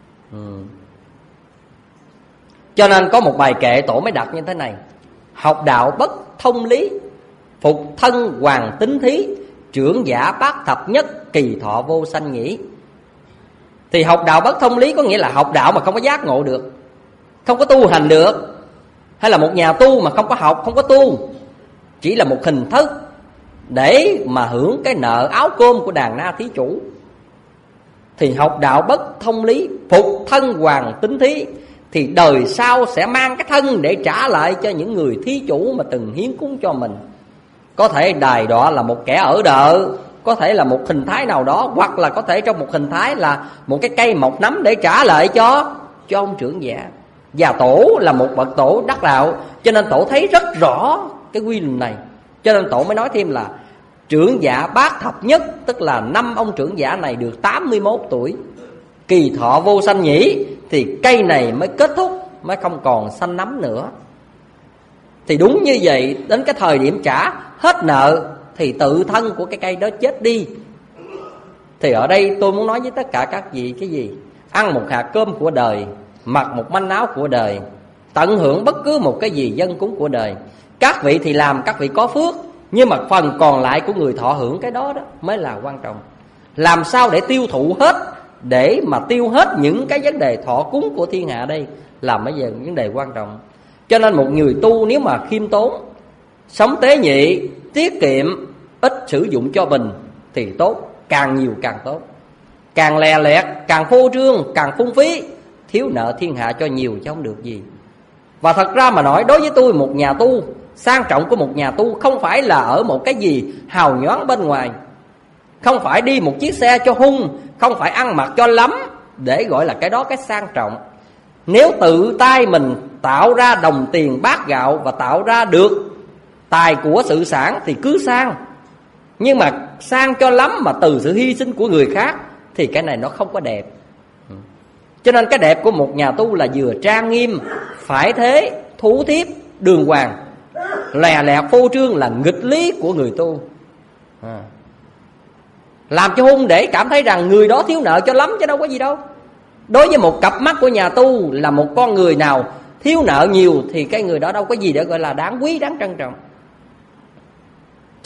C: Cho nên có một bài kệ tổ mới đặt như thế này: học đạo bất thông lý, phục thân hoàng tính thí, trưởng giả bát thập nhất, kỳ thọ vô sanh nhĩ. Thì học đạo bất thông lý có nghĩa là học đạo mà không có giác ngộ được, không có tu hành được. Hay là một nhà tu mà không có học, không có tu, chỉ là một hình thức để mà hưởng cái nợ áo cơm của đàn na thí chủ. Thì học đạo bất thông lý, phục thân hoàng tính thí, thì đời sau sẽ mang cái thân để trả lại cho những người thí chủ mà từng hiến cúng cho mình. Có thể đài đọa là một kẻ ở đợ, có thể là một hình thái nào đó, hoặc là có thể trong một hình thái là một cái cây mọc nấm để trả lại cho ông trưởng giả. Và tổ là một bậc tổ đắc đạo, cho nên tổ thấy rất rõ cái quy luật này. Cho nên tổ mới nói thêm là trưởng giả bát thập nhất, tức là 5 ông trưởng giả này được 81 tuổi, kỳ thọ vô sanh nhĩ, thì cây này mới kết thúc, mới không còn sanh nấm nữa. Thì đúng như vậy, đến cái thời điểm trả hết nợ thì tự thân của cái cây đó chết đi. Thì ở đây tôi muốn nói với tất cả các vị cái gì? Ăn một hạt cơm của đời, mặc một manh áo của đời, tận hưởng bất cứ một cái gì dân cúng của đời. Các vị thì làm, các vị có phước, nhưng mà phần còn lại của người thọ hưởng cái đó mới là quan trọng. Làm sao để tiêu thụ hết, để mà tiêu hết những cái vấn đề thọ cúng của thiên hạ đây là bây giờ vấn đề quan trọng. Cho nên một người tu nếu mà khiêm tốn, sống tế nhị, tiết kiệm, ít sử dụng cho mình thì tốt, càng nhiều càng tốt. Càng lè lẹt, càng phô trương, càng phung phí, thiếu nợ thiên hạ cho nhiều chứ không được gì. Và thật ra mà nói, đối với tôi, một nhà tu, sang trọng của một nhà tu không phải là ở một cái gì hào nhoáng bên ngoài, không phải đi một chiếc xe cho hung, không phải ăn mặc cho lắm để gọi là cái đó cái sang trọng. Nếu tự tay mình tạo ra đồng tiền bát gạo và tạo ra được tài của sự sản thì cứ sang. Nhưng mà sang cho lắm mà từ sự hy sinh của người khác thì cái này nó không có đẹp. Cho nên cái đẹp của một nhà tu là vừa trang nghiêm, phải thế, thú thiếp, đường hoàng. Lè lẹt phô trương là nghịch lý của người tu. Làm cho hung để cảm thấy rằng người đó thiếu nợ cho lắm chứ đâu có gì đâu. Đối với một cặp mắt của nhà tu là một con người nào thiếu nợ nhiều thì cái người đó đâu có gì để gọi là đáng quý, đáng trân trọng.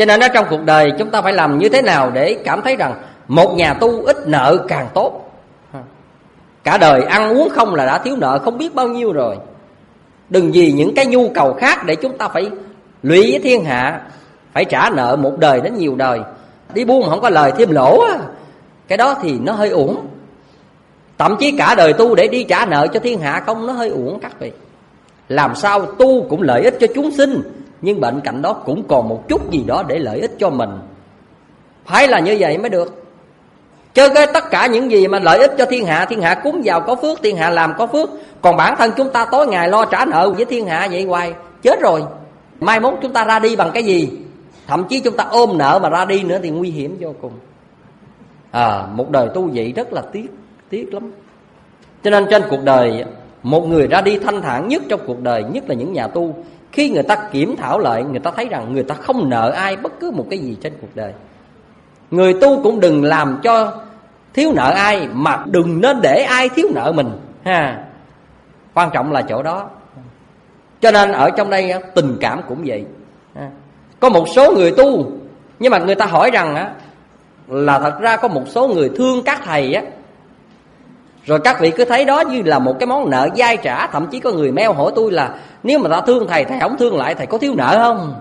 C: Cho nên ở trong cuộc đời chúng ta phải làm như thế nào để cảm thấy rằng một nhà tu ít nợ càng tốt. Cả đời ăn uống không là đã thiếu nợ không biết bao nhiêu rồi. Đừng vì những cái nhu cầu khác để chúng ta phải lụy với thiên hạ, phải trả nợ một đời đến nhiều đời. Đi buôn không có lời thêm lỗ á, cái đó thì nó hơi uổng. Thậm chí cả đời tu để đi trả nợ cho thiên hạ không, nó hơi uổng các vị. Làm sao tu cũng lợi ích cho chúng sinh, nhưng bên cạnh đó cũng còn một chút gì đó để lợi ích cho mình. Phải là như vậy mới được. Chứ cái tất cả những gì mà lợi ích cho thiên hạ cúng vào có phước, thiên hạ làm có phước. Còn bản thân chúng ta tối ngày lo trả nợ với thiên hạ vậy hoài, chết rồi. Mai mốt chúng ta ra đi bằng cái gì? Thậm chí chúng ta ôm nợ mà ra đi nữa thì nguy hiểm vô cùng. Một đời tu vậy rất là tiếc lắm. Cho nên trên cuộc đời, một người ra đi thanh thản nhất trong cuộc đời, nhất là những nhà tu, khi người ta kiểm thảo lại, người ta thấy rằng người ta không nợ ai bất cứ một cái gì trên cuộc đời. Người tu cũng đừng làm cho thiếu nợ ai, mà đừng nên để ai thiếu nợ mình ha. Quan trọng là chỗ đó. Cho nên ở trong đây tình cảm cũng vậy. Có một số người tu, nhưng mà người ta hỏi rằng là thật ra có một số người thương các thầy á, rồi các vị cứ thấy đó như là một cái món nợ dai trả. Thậm chí có người mail hỏi tôi là nếu mà ta thương thầy, thầy không thương lại, thầy có thiếu nợ không?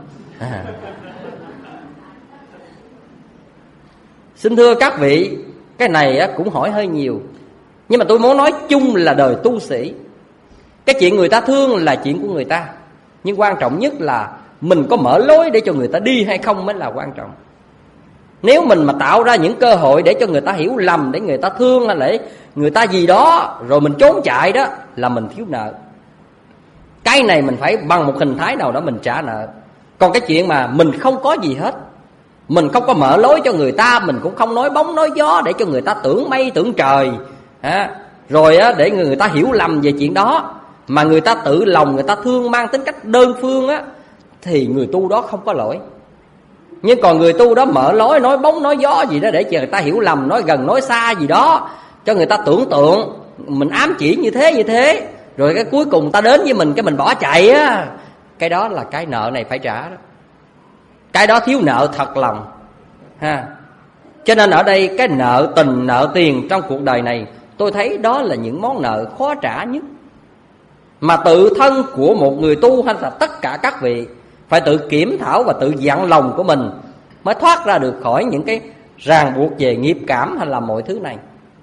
C: Xin thưa các vị, cái này cũng hỏi hơi nhiều. Nhưng mà tôi muốn nói chung là đời tu sĩ, cái chuyện người ta thương là chuyện của người ta, nhưng quan trọng nhất là mình có mở lối để cho người ta đi hay không mới là quan trọng. Nếu mình mà tạo ra những cơ hội để cho người ta hiểu lầm, để người ta thương hay để người ta gì đó, rồi mình trốn chạy đó, là mình thiếu nợ. Cái này mình phải bằng một hình thái nào đó mình trả nợ. Còn cái chuyện mà mình không có gì hết, mình không có mở lối cho người ta, mình cũng không nói bóng nói gió để cho người ta tưởng mây tưởng trời, rồi để người ta hiểu lầm về chuyện đó, mà người ta tự lòng người ta thương mang tính cách đơn phương á, thì người tu đó không có lỗi. Nhưng còn người tu đó mở lối nói bóng nói gió gì đó để cho người ta hiểu lầm, nói gần nói xa gì đó, cho người ta tưởng tượng, mình ám chỉ như thế, rồi cái cuối cùng ta đến với mình cái mình bỏ chạy á, cái đó là cái nợ này phải trả đó. Cái đó thiếu nợ thật lòng ha. Cho nên ở đây cái nợ tình, nợ tiền trong cuộc đời này, tôi thấy đó là những món nợ khó trả nhất, mà tự thân của một người tu hay là tất cả các vị phải tự kiểm thảo và tự dặn lòng của mình mới thoát ra được khỏi những cái ràng buộc về nghiệp cảm hay là mọi thứ này.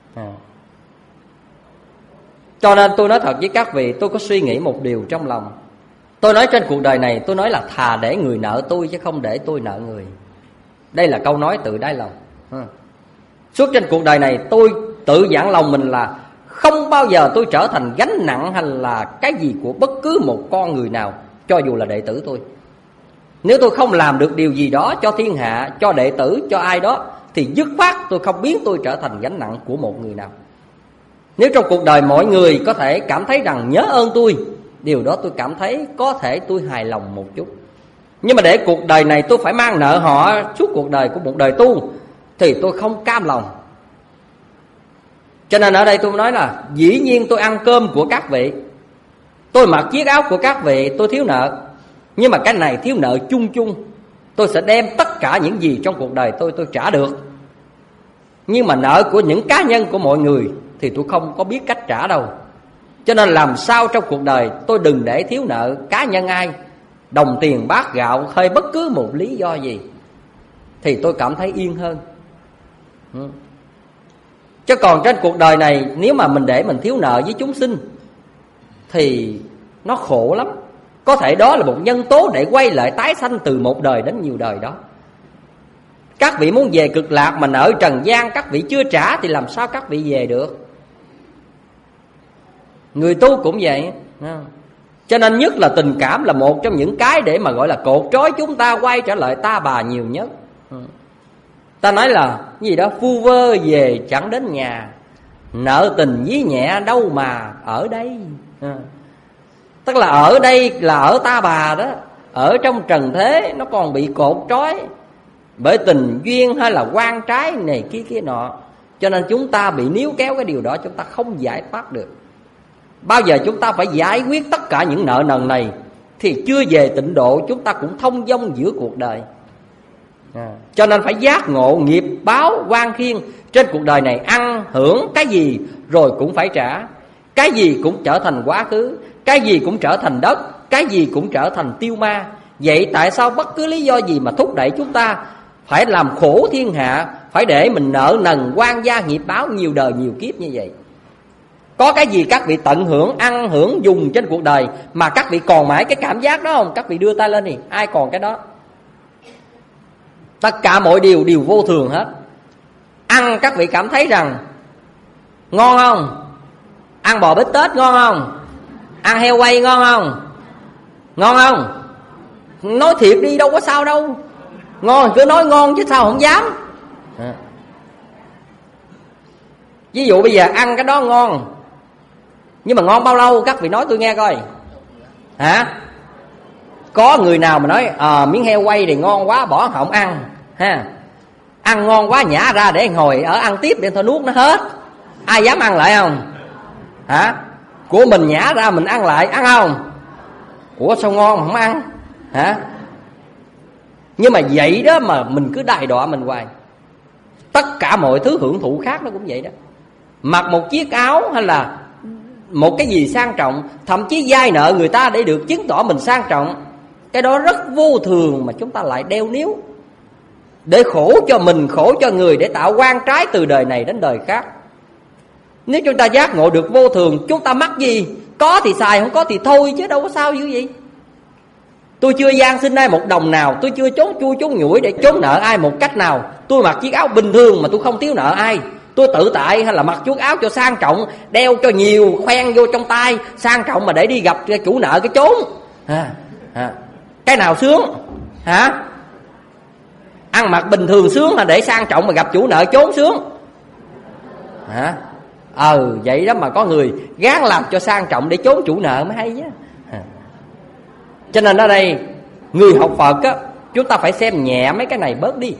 C: Cho nên tôi nói thật với các vị, tôi có suy nghĩ một điều trong lòng. Tôi nói trên cuộc đời này, tôi nói là thà để người nợ tôi chứ không để tôi nợ người. Đây là câu nói tự đáy lòng. Suốt trên cuộc đời này tôi tự dặn lòng mình là không bao giờ tôi trở thành gánh nặng hay là cái gì của bất cứ một con người nào, cho dù là đệ tử tôi. Nếu tôi không làm được điều gì đó cho thiên hạ, cho đệ tử, cho ai đó, thì dứt khoát tôi không biến tôi trở thành gánh nặng của một người nào. Nếu trong cuộc đời mọi người có thể cảm thấy rằng nhớ ơn tôi, điều đó tôi cảm thấy có thể tôi hài lòng một chút. Nhưng mà để cuộc đời này tôi phải mang nợ họ suốt cuộc đời của một đời tu, thì tôi không cam lòng. Cho nên ở đây tôi nói là dĩ nhiên tôi ăn cơm của các vị, tôi mặc chiếc áo của các vị, tôi thiếu nợ. Nhưng mà cái này thiếu nợ chung chung, tôi sẽ đem tất cả những gì trong cuộc đời tôi trả được. Nhưng mà nợ của những cá nhân của mọi người thì tôi không có biết cách trả đâu. Cho nên làm sao trong cuộc đời tôi đừng để thiếu nợ cá nhân ai, đồng tiền bát gạo hay bất cứ một lý do gì, thì tôi cảm thấy yên hơn. Chứ còn trên cuộc đời này, nếu mà mình để mình thiếu nợ với chúng sinh thì nó khổ lắm. Có thể đó là một nhân tố để quay lại tái sanh từ một đời đến nhiều đời đó. Các vị muốn về cực lạc mà nợ trần gian các vị chưa trả thì làm sao các vị về được? Người tu cũng vậy. Cho nên nhất là tình cảm là một trong những cái để mà gọi là cột trói chúng ta quay trở lại ta bà nhiều nhất. Ta nói là cái gì đó vu vơ về chẳng đến nhà, nợ tình dí nhẹ đâu mà ở đây. Tức là ở đây là ở ta bà đó, ở trong trần thế nó còn bị cột trói bởi tình duyên hay là quan trái này kia nọ. Cho nên chúng ta bị níu kéo cái điều đó, chúng ta không giải thoát được. Bao giờ chúng ta phải giải quyết tất cả những nợ nần này thì chưa về tịnh độ chúng ta cũng thông dong giữa cuộc đời. Cho nên phải giác ngộ nghiệp báo oan khiên. Trên cuộc đời này ăn hưởng cái gì rồi cũng phải trả. Cái gì cũng trở thành quá khứ, cái gì cũng trở thành đất, cái gì cũng trở thành tiêu ma. Vậy tại sao bất cứ lý do gì mà thúc đẩy chúng ta phải làm khổ thiên hạ, phải để mình nợ nần oan gia nghiệp báo nhiều đời nhiều kiếp như vậy? Có cái gì các vị tận hưởng, ăn hưởng, dùng trên cuộc đời mà các vị còn mãi cái cảm giác đó không? Các vị đưa tay lên đi, ai còn cái đó? Tất cả mọi điều đều vô thường hết. Ăn các vị cảm thấy rằng ngon không? Ăn bò bít tết ngon không? Ăn heo quay ngon không? Ngon không? Nói thiệt đi, đâu có sao đâu. Ngon cứ nói ngon chứ sao không dám. Ví dụ bây giờ ăn cái đó ngon, nhưng mà ngon bao lâu các vị nói tôi nghe coi. Hả? Có người nào mà nói miếng heo quay thì ngon quá bỏ không ăn ha, ăn ngon quá nhả ra để ngồi ở ăn tiếp để thôi nuốt nó hết. Ai dám ăn lại không? Hả? Của mình nhả ra mình ăn lại, ăn không? Ủa sao ngon mà không ăn? Hả? Nhưng mà vậy đó mà mình cứ đày đọa mình hoài. Tất cả mọi thứ hưởng thụ khác nó cũng vậy đó. Mặc một chiếc áo hay là một cái gì sang trọng, thậm chí vay nợ người ta để được chứng tỏ mình sang trọng, cái đó rất vô thường mà chúng ta lại đeo níu để khổ cho mình, khổ cho người, để tạo oan trái từ đời này đến đời khác. Nếu chúng ta giác ngộ được vô thường, chúng ta mắc gì? Có thì xài, không có thì thôi, chứ đâu có sao dữ vậy. Tôi chưa gian xin ai một đồng nào, tôi chưa trốn chui trốn nhủi để trốn nợ ai một cách nào. Tôi mặc chiếc áo bình thường mà tôi không thiếu nợ ai. Tôi tự tại hay là mặc chiếc áo cho sang trọng, đeo cho nhiều, khoen vô trong tay, sang trọng mà để đi gặp chủ nợ cái trốn. Cái nào sướng? Hả? Ăn mặc bình thường sướng là để sang trọng mà gặp chủ nợ trốn sướng? Hả? Vậy đó mà có người gán làm cho sang trọng để trốn chủ nợ mới hay chứ. Cho nên ở đây người học Phật á, chúng ta phải xem nhẹ mấy cái này bớt đi.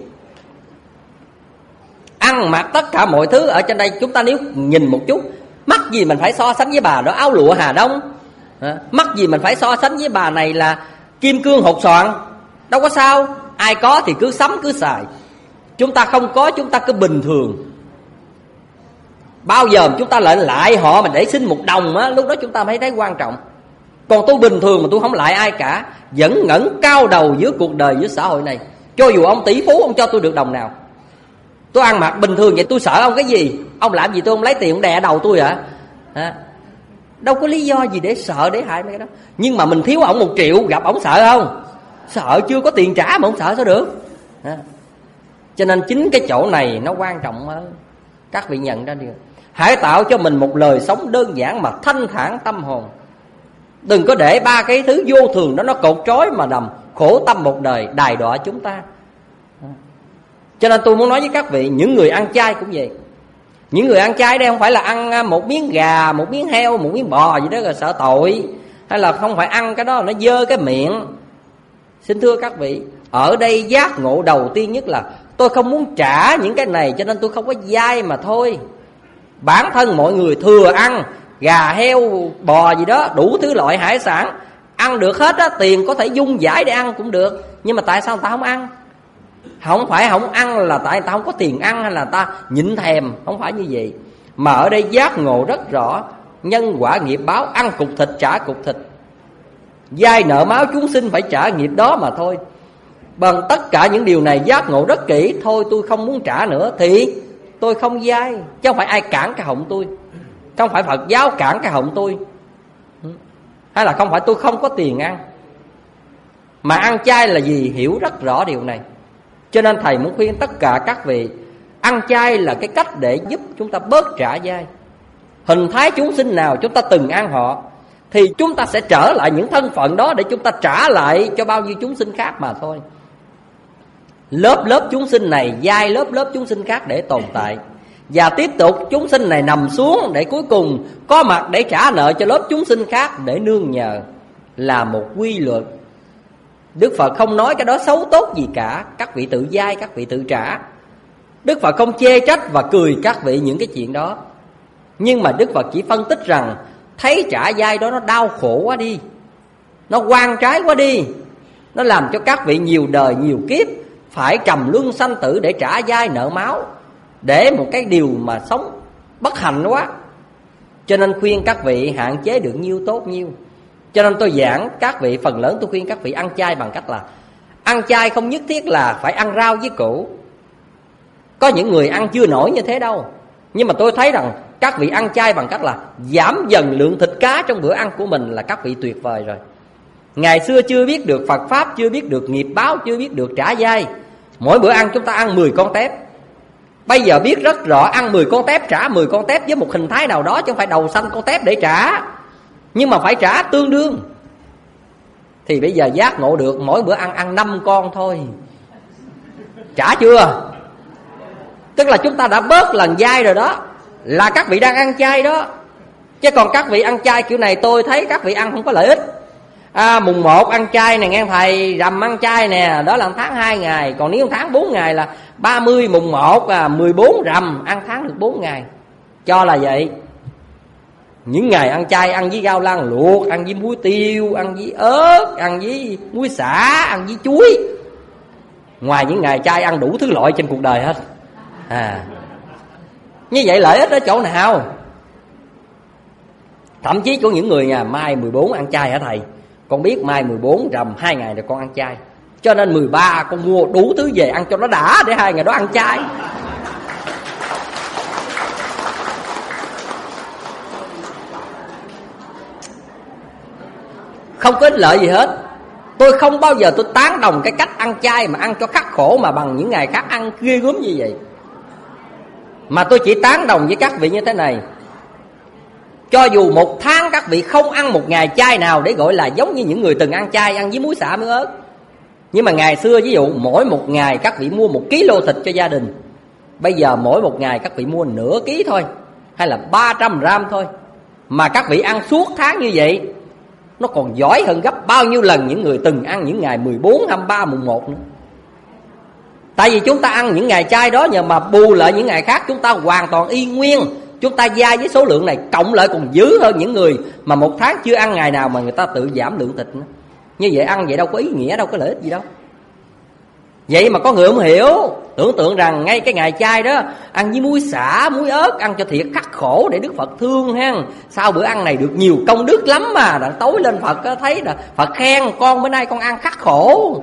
C: Ăn mặc tất cả mọi thứ ở trên đây, chúng ta nếu nhìn một chút, mắc gì mình phải so sánh với bà đó áo lụa Hà Đông? Mắc gì mình phải so sánh với bà này là kim cương hột xoàn? Đâu có sao. Ai có thì cứ sắm cứ xài. Chúng ta không có, chúng ta cứ bình thường. Bao giờ chúng ta lại họ mà để xin một đồng á, lúc đó chúng ta mới thấy quan trọng. Còn tôi bình thường mà tôi không lại ai cả, vẫn ngẩng cao đầu giữa cuộc đời, giữa xã hội này. Cho dù ông tỷ phú ông cho tôi được đồng nào, tôi ăn mặc bình thường vậy tôi sợ ông cái gì? Ông làm gì tôi không lấy tiền ông đè đầu tôi hả? Đâu có lý do gì để sợ, để hại mấy cái đó. Nhưng mà mình thiếu ổng 1 triệu, gặp ổng sợ không? Sợ, chưa có tiền trả mà không sợ sao được. Cho nên chính cái chỗ này nó quan trọng hơn. Các vị nhận ra điều, hãy tạo cho mình một lời sống đơn giản mà thanh thản tâm hồn. Đừng có để 3 cái thứ vô thường đó nó cột trói mà đầm khổ tâm một đời, đày đọa chúng ta. Cho nên tôi muốn nói với các vị, những người ăn chay cũng vậy. Những người ăn chay đây không phải là ăn một miếng gà, một miếng heo, một miếng bò gì đó rồi sợ tội, hay là không phải ăn cái đó nó dơ cái miệng. Xin thưa các vị, ở đây giác ngộ đầu tiên nhất là tôi không muốn trả những cái này, cho nên tôi không có vay mà thôi. Bản thân mọi người thừa ăn gà, heo, bò gì đó, đủ thứ loại hải sản, ăn được hết á, tiền có thể dung giải để ăn cũng được. Nhưng mà tại sao người ta không ăn? Không phải không ăn là tại người ta không có tiền ăn, hay là người ta nhịn thèm, không phải như vậy. Mà ở đây giác ngộ rất rõ, nhân quả nghiệp báo, ăn cục thịt trả cục thịt, vay nợ máu chúng sinh phải trả nghiệp đó mà thôi. Bằng tất cả những điều này giác ngộ rất kỹ. Thôi tôi không muốn trả nữa thì tôi không vay, chứ không phải ai cản cái họng tôi, không phải Phật giáo cản cái họng tôi, hay là không phải tôi không có tiền ăn. Mà ăn chay là gì? Hiểu rất rõ điều này. Cho nên thầy muốn khuyên tất cả các vị, ăn chay là cái cách để giúp chúng ta bớt trả vay. Hình thái chúng sinh nào chúng ta từng ăn họ, thì chúng ta sẽ trở lại những thân phận đó để chúng ta trả lại cho bao nhiêu chúng sinh khác mà thôi. Lớp chúng sinh này vay lớp chúng sinh khác để tồn tại, và tiếp tục chúng sinh này nằm xuống để cuối cùng có mặt để trả nợ cho lớp chúng sinh khác để nương nhờ, là một quy luật. Đức Phật không nói cái đó xấu tốt gì cả. Các vị tự vay, các vị tự trả. Đức Phật không chê trách và cười các vị những cái chuyện đó. Nhưng mà Đức Phật chỉ phân tích rằng thấy trả vay đó nó đau khổ quá đi, nó oan trái quá đi, nó làm cho các vị nhiều đời nhiều kiếp phải trầm luân sanh tử để trả dai nợ máu, để một cái điều mà sống bất hạnh quá. Cho nên khuyên các vị hạn chế được nhiêu tốt nhiêu. Cho nên tôi giảng các vị, phần lớn tôi khuyên các vị ăn chay bằng cách là ăn chay không nhất thiết là phải ăn rau với củ. Có những người ăn chưa nổi như thế đâu. Nhưng mà tôi thấy rằng các vị ăn chay bằng cách là giảm dần lượng thịt cá trong bữa ăn của mình là các vị tuyệt vời rồi. Ngày xưa chưa biết được Phật Pháp, chưa biết được nghiệp báo, chưa biết được trả dai, mỗi bữa ăn chúng ta ăn 10 con tép. Bây giờ biết rất rõ ăn 10 con tép, trả 10 con tép với một hình thái nào đó, chứ không phải đầu xanh con tép để trả, nhưng mà phải trả tương đương. Thì bây giờ giác ngộ được mỗi bữa ăn 5 con thôi. Trả chưa? Tức là chúng ta đã bớt lần dai rồi đó. Là các vị đang ăn chay đó. Chứ còn các vị ăn chay kiểu này tôi thấy các vị ăn không có lợi ích. Mùng 1 ăn chay nè nghe thầy, rằm ăn chay nè, đó là tháng 2 ngày. Còn nếu tháng 4 ngày là 30 mùng 1, 14 rằm, ăn tháng được 4 ngày. Cho là vậy. Những ngày ăn chay ăn với rau lan luộc, ăn với muối tiêu, ăn với ớt, ăn với muối xả, ăn với chuối. Ngoài những ngày chay ăn đủ thứ loại trên cuộc đời hết. Như vậy lợi ích ở chỗ nào? Thậm chí có những người mai 14 ăn chay hả thầy? Con biết mai 14 rằm 2 ngày rồi con ăn chay, cho nên 13 con mua đủ thứ về ăn cho nó đã, để 2 ngày đó ăn chay. Không có ích lợi gì hết. Tôi không bao giờ tôi tán đồng cái cách ăn chay mà ăn cho khắc khổ mà bằng những ngày khác ăn ghê gớm như vậy. Mà tôi chỉ tán đồng với các vị như thế này: cho dù một tháng các vị không ăn một ngày chay nào để gọi là giống như những người từng ăn chay, ăn với muối xả muối ớt. Nhưng mà ngày xưa ví dụ mỗi một ngày các vị mua 1 kg thịt cho gia đình, bây giờ mỗi một ngày các vị mua nửa ký thôi, hay là 300 gram thôi, mà các vị ăn suốt tháng như vậy, nó còn giỏi hơn gấp bao nhiêu lần những người từng ăn những ngày 14, 23, mùng 1 nữa. Tại vì chúng ta ăn những ngày chay đó, nhưng mà bù lại những ngày khác chúng ta hoàn toàn y nguyên. Chúng ta dai với số lượng này cộng lại còn dữ hơn những người mà một tháng chưa ăn ngày nào mà người ta tự giảm lượng thịt nữa. Như vậy ăn vậy đâu có ý nghĩa, đâu có lợi ích gì đâu. Vậy mà có người không hiểu, tưởng tượng rằng ngay cái ngày chay đó ăn với muối xả, muối ớt, ăn cho thiệt khắc khổ để Đức Phật thương ha. Sau bữa ăn này được nhiều công đức lắm mà. Đặng tối lên Phật thấy là Phật khen con bữa nay con ăn khắc khổ.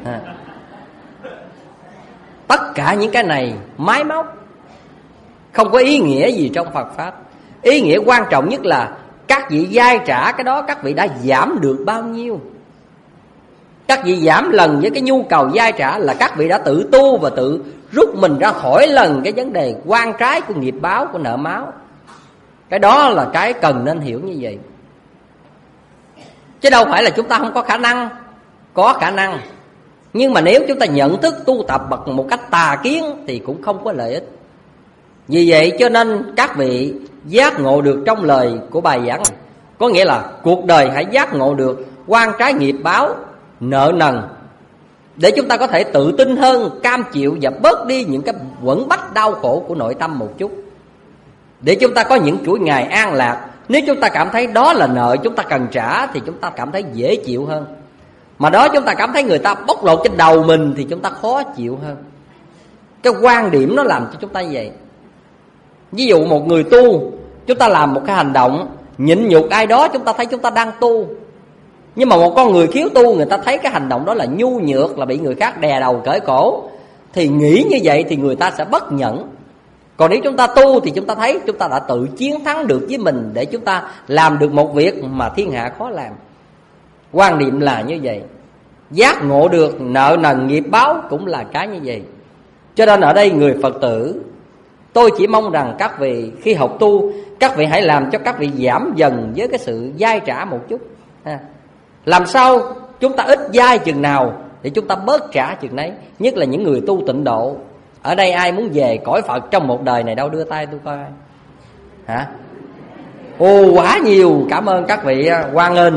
C: Tất cả những cái này máy móc, không có ý nghĩa gì trong Phật Pháp. Ý nghĩa quan trọng nhất là các vị dai trả cái đó các vị đã giảm được bao nhiêu. Các vị giảm lần với cái nhu cầu dai trả là các vị đã tự tu và tự rút mình ra khỏi lần cái vấn đề quan trái của nghiệp báo, của nợ máu. Cái đó là cái cần nên hiểu như vậy. Chứ đâu phải là chúng ta không có khả năng. Có khả năng. Nhưng mà nếu chúng ta nhận thức tu tập bằng một cách tà kiến thì cũng không có lợi ích. Vì vậy cho nên các vị giác ngộ được trong lời của bài giảng này, có nghĩa là cuộc đời hãy giác ngộ được quan trái nghiệp báo, nợ nần, để chúng ta có thể tự tin hơn, cam chịu và bớt đi những cái quẩn bách đau khổ của nội tâm một chút, để chúng ta có những chuỗi ngày an lạc. Nếu chúng ta cảm thấy đó là nợ chúng ta cần trả thì chúng ta cảm thấy dễ chịu hơn. Mà đó chúng ta cảm thấy người ta bóc lột trên đầu mình thì chúng ta khó chịu hơn. Cái quan điểm nó làm cho chúng ta như vậy. Ví dụ một người tu, chúng ta làm một cái hành động nhịn nhục ai đó, chúng ta thấy chúng ta đang tu. Nhưng mà một con người khiếu tu, người ta thấy cái hành động đó là nhu nhược, là bị người khác đè đầu cởi cổ, thì nghĩ như vậy thì người ta sẽ bất nhẫn. Còn nếu chúng ta tu thì chúng ta thấy chúng ta đã tự chiến thắng được với mình, để chúng ta làm được một việc mà thiên hạ khó làm. Quan niệm là như vậy. Giác ngộ được nợ nần nghiệp báo cũng là cái như vậy. Cho nên ở đây người Phật tử, tôi chỉ mong rằng các vị khi học tu, các vị hãy làm cho các vị giảm dần với cái sự dai trả một chút. Làm sao chúng ta ít dai chừng nào thì chúng ta bớt trả chừng đấy. Nhất là những người tu tịnh độ. Ở đây ai muốn về cõi Phật trong một đời này đâu, đưa tay tôi coi. Hả? Ồ, quá nhiều. Cảm ơn các vị hoan nghênh.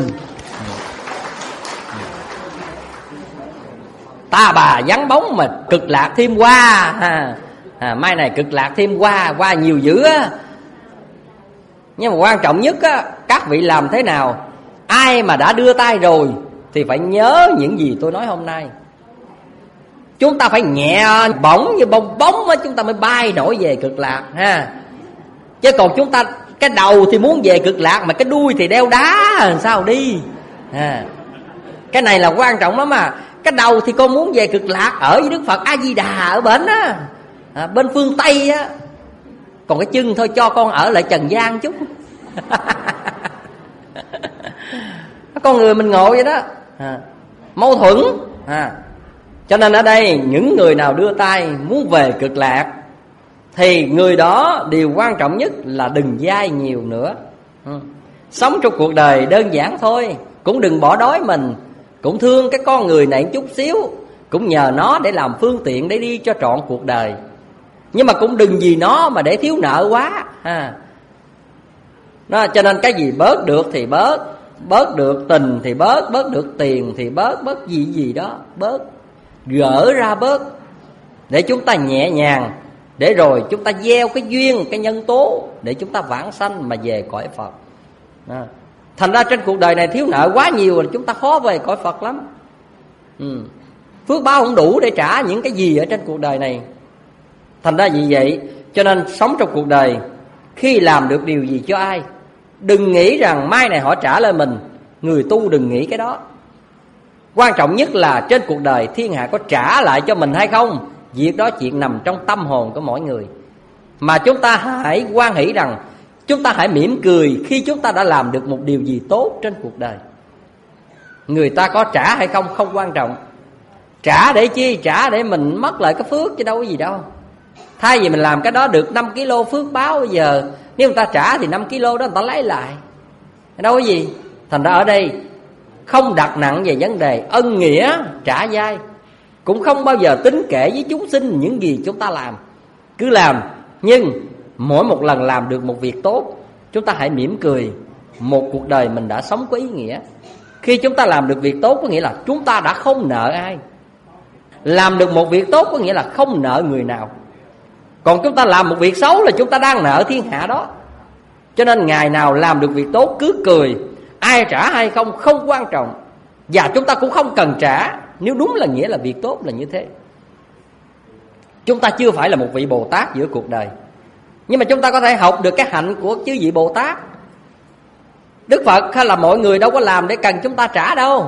C: Ta bà vắng bóng mà cực lạc thêm hoa mai này cực lạc thêm hoa nhiều dữ á. Nhưng mà quan trọng nhất á, các vị làm thế nào? Ai mà đã đưa tay rồi thì phải nhớ những gì tôi nói hôm nay. Chúng ta phải nhẹ bổng như bong bóng á, chúng ta mới bay nổi về cực lạc ha. Chứ còn chúng ta cái đầu thì muốn về cực lạc mà cái đuôi thì đeo đá làm sao đi ha. Cái này là quan trọng lắm mà. Cái đầu thì con muốn về cực lạc ở với Đức Phật A Di Đà ở bển á, bên phương Tây á. Còn cái chân thôi cho con ở lại trần gian chút. Con người mình ngộ vậy đó, mâu thuẫn. Cho nên ở đây những người nào đưa tay muốn về cực lạc thì người đó điều quan trọng nhất là đừng dai nhiều nữa. Sống trong cuộc đời đơn giản thôi, cũng đừng bỏ đói mình, cũng thương cái con người này chút xíu, cũng nhờ nó để làm phương tiện để đi cho trọn cuộc đời. Nhưng mà cũng đừng vì nó mà để thiếu nợ quá Nó cho nên cái gì bớt được thì bớt được tình thì bớt được tiền thì bớt gì đó bớt, gỡ ra bớt để chúng ta nhẹ nhàng, để rồi chúng ta gieo cái duyên, cái nhân tố để chúng ta vãng sanh mà về cõi Phật. Thành ra trên cuộc đời này thiếu nợ quá nhiều là chúng ta khó về cõi Phật lắm. Phước báo không đủ để trả những cái gì ở trên cuộc đời này. Thành ra vì vậy cho nên sống trong cuộc đời, khi làm được điều gì cho ai, đừng nghĩ rằng mai này họ trả lại mình. Người tu đừng nghĩ cái đó. Quan trọng nhất là trên cuộc đời thiên hạ có trả lại cho mình hay không, việc đó chuyện nằm trong tâm hồn của mỗi người. Mà chúng ta hãy hoan hỷ rằng, chúng ta hãy mỉm cười khi chúng ta đã làm được một điều gì tốt trên cuộc đời. Người ta có trả hay không không quan trọng. Trả để chi? Trả để mình mất lại cái phước chứ đâu có gì đâu. Thay vì mình làm cái đó được 5 kg phước báo, bây giờ nếu người ta trả thì 5 kg đó người ta lấy lại, đâu có gì. Thành ra ở đây không đặt nặng về vấn đề ân nghĩa trả dai, cũng không bao giờ tính kể với chúng sinh những gì chúng ta làm. Cứ làm, nhưng mỗi một lần làm được một việc tốt, chúng ta hãy mỉm cười. Một cuộc đời mình đã sống có ý nghĩa. Khi chúng ta làm được việc tốt có nghĩa là chúng ta đã không nợ ai. Làm được một việc tốt có nghĩa là không nợ người nào. Còn chúng ta làm một việc xấu là chúng ta đang nợ thiên hạ đó. Cho nên ngày nào làm được việc tốt cứ cười, ai trả hay không không quan trọng. Và chúng ta cũng không cần trả, nếu đúng là nghĩa là việc tốt là như thế. Chúng ta chưa phải là một vị Bồ Tát giữa cuộc đời, nhưng mà chúng ta có thể học được cái hạnh của chư vị Bồ Tát. Đức Phật hay là mọi người đâu có làm để cần chúng ta trả đâu.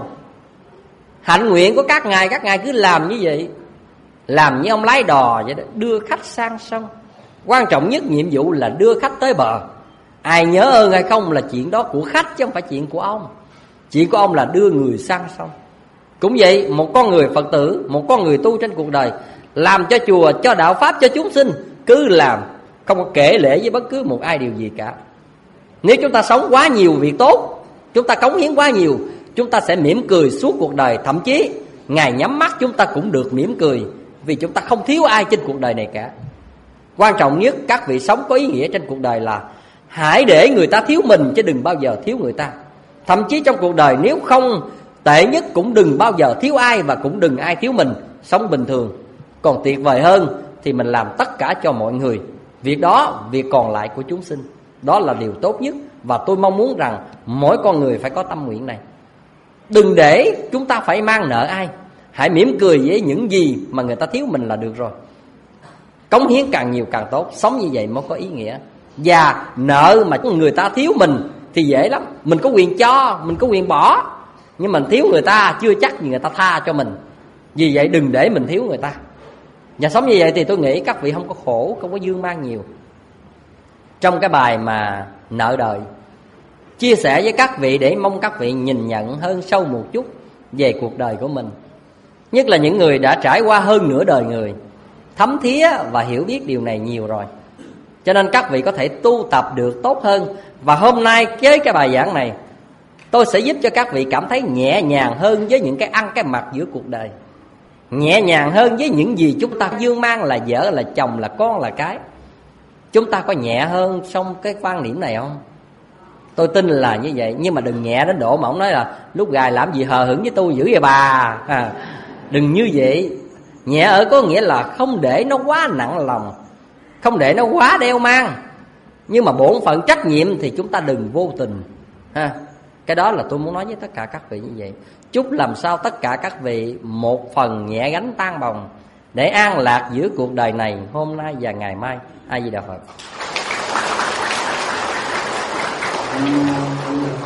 C: Hạnh nguyện của các ngài cứ làm như vậy, làm như ông lái đò vậy đó, đưa khách sang sông. Quan trọng nhất nhiệm vụ là đưa khách tới bờ. Ai nhớ ơn hay không là chuyện đó của khách chứ không phải chuyện của ông. Chuyện của ông là đưa người sang sông. Cũng vậy, một con người Phật tử, một con người tu trên cuộc đời, làm cho chùa, cho đạo pháp, cho chúng sinh, cứ làm, không có kể lể với bất cứ một ai điều gì cả. Nếu chúng ta sống quá nhiều việc tốt, chúng ta cống hiến quá nhiều, chúng ta sẽ mỉm cười suốt cuộc đời. Thậm chí ngày nhắm mắt chúng ta cũng được mỉm cười, vì chúng ta không thiếu ai trên cuộc đời này cả. Quan trọng nhất các vị sống có ý nghĩa trên cuộc đời là hãy để người ta thiếu mình, chứ đừng bao giờ thiếu người ta. Thậm chí trong cuộc đời nếu không tệ nhất cũng đừng bao giờ thiếu ai, và cũng đừng ai thiếu mình. Sống bình thường. Còn tuyệt vời hơn thì mình làm tất cả cho mọi người. Việc đó, việc còn lại của chúng sinh, đó là điều tốt nhất. Và tôi mong muốn rằng mỗi con người phải có tâm nguyện này. Đừng để chúng ta phải mang nợ ai. Hãy mỉm cười với những gì mà người ta thiếu mình là được rồi. Cống hiến càng nhiều càng tốt. Sống như vậy mới có ý nghĩa. Và nợ mà người ta thiếu mình thì dễ lắm. Mình có quyền cho, mình có quyền bỏ, nhưng mình thiếu người ta chưa chắc người ta tha cho mình. Vì vậy đừng để mình thiếu người ta. Và sống như vậy thì tôi nghĩ các vị không có khổ, không có dương mang nhiều. Trong cái bài mà nợ đời, chia sẻ với các vị để mong các vị nhìn nhận hơn sâu một chút về cuộc đời của mình. Nhất là những người đã trải qua hơn nửa đời người, thấm thía và hiểu biết điều này nhiều rồi. Cho nên các vị có thể tu tập được tốt hơn. Và hôm nay với cái bài giảng này, tôi sẽ giúp cho các vị cảm thấy nhẹ nhàng hơn với những cái ăn cái mặc giữa cuộc đời. Nhẹ nhàng hơn với những gì chúng ta dương mang là vợ, là chồng, là con, là cái. Chúng ta có nhẹ hơn trong cái quan điểm này không? Tôi tin là như vậy. Nhưng mà đừng nhẹ đến độ mà ông nói là lúc gài làm gì hờ hững với tôi dữ vậy bà. Đừng như vậy. Nhẹ ở có nghĩa là không để nó quá nặng lòng, không để nó quá đeo mang. Nhưng mà bổn phận trách nhiệm thì chúng ta đừng vô tình. Cái đó là tôi muốn nói với tất cả các vị như vậy. Chúc làm sao tất cả các vị một phần nhẹ gánh tan bồng, để an lạc giữa cuộc đời này hôm nay và ngày mai. A Di Đà Phật.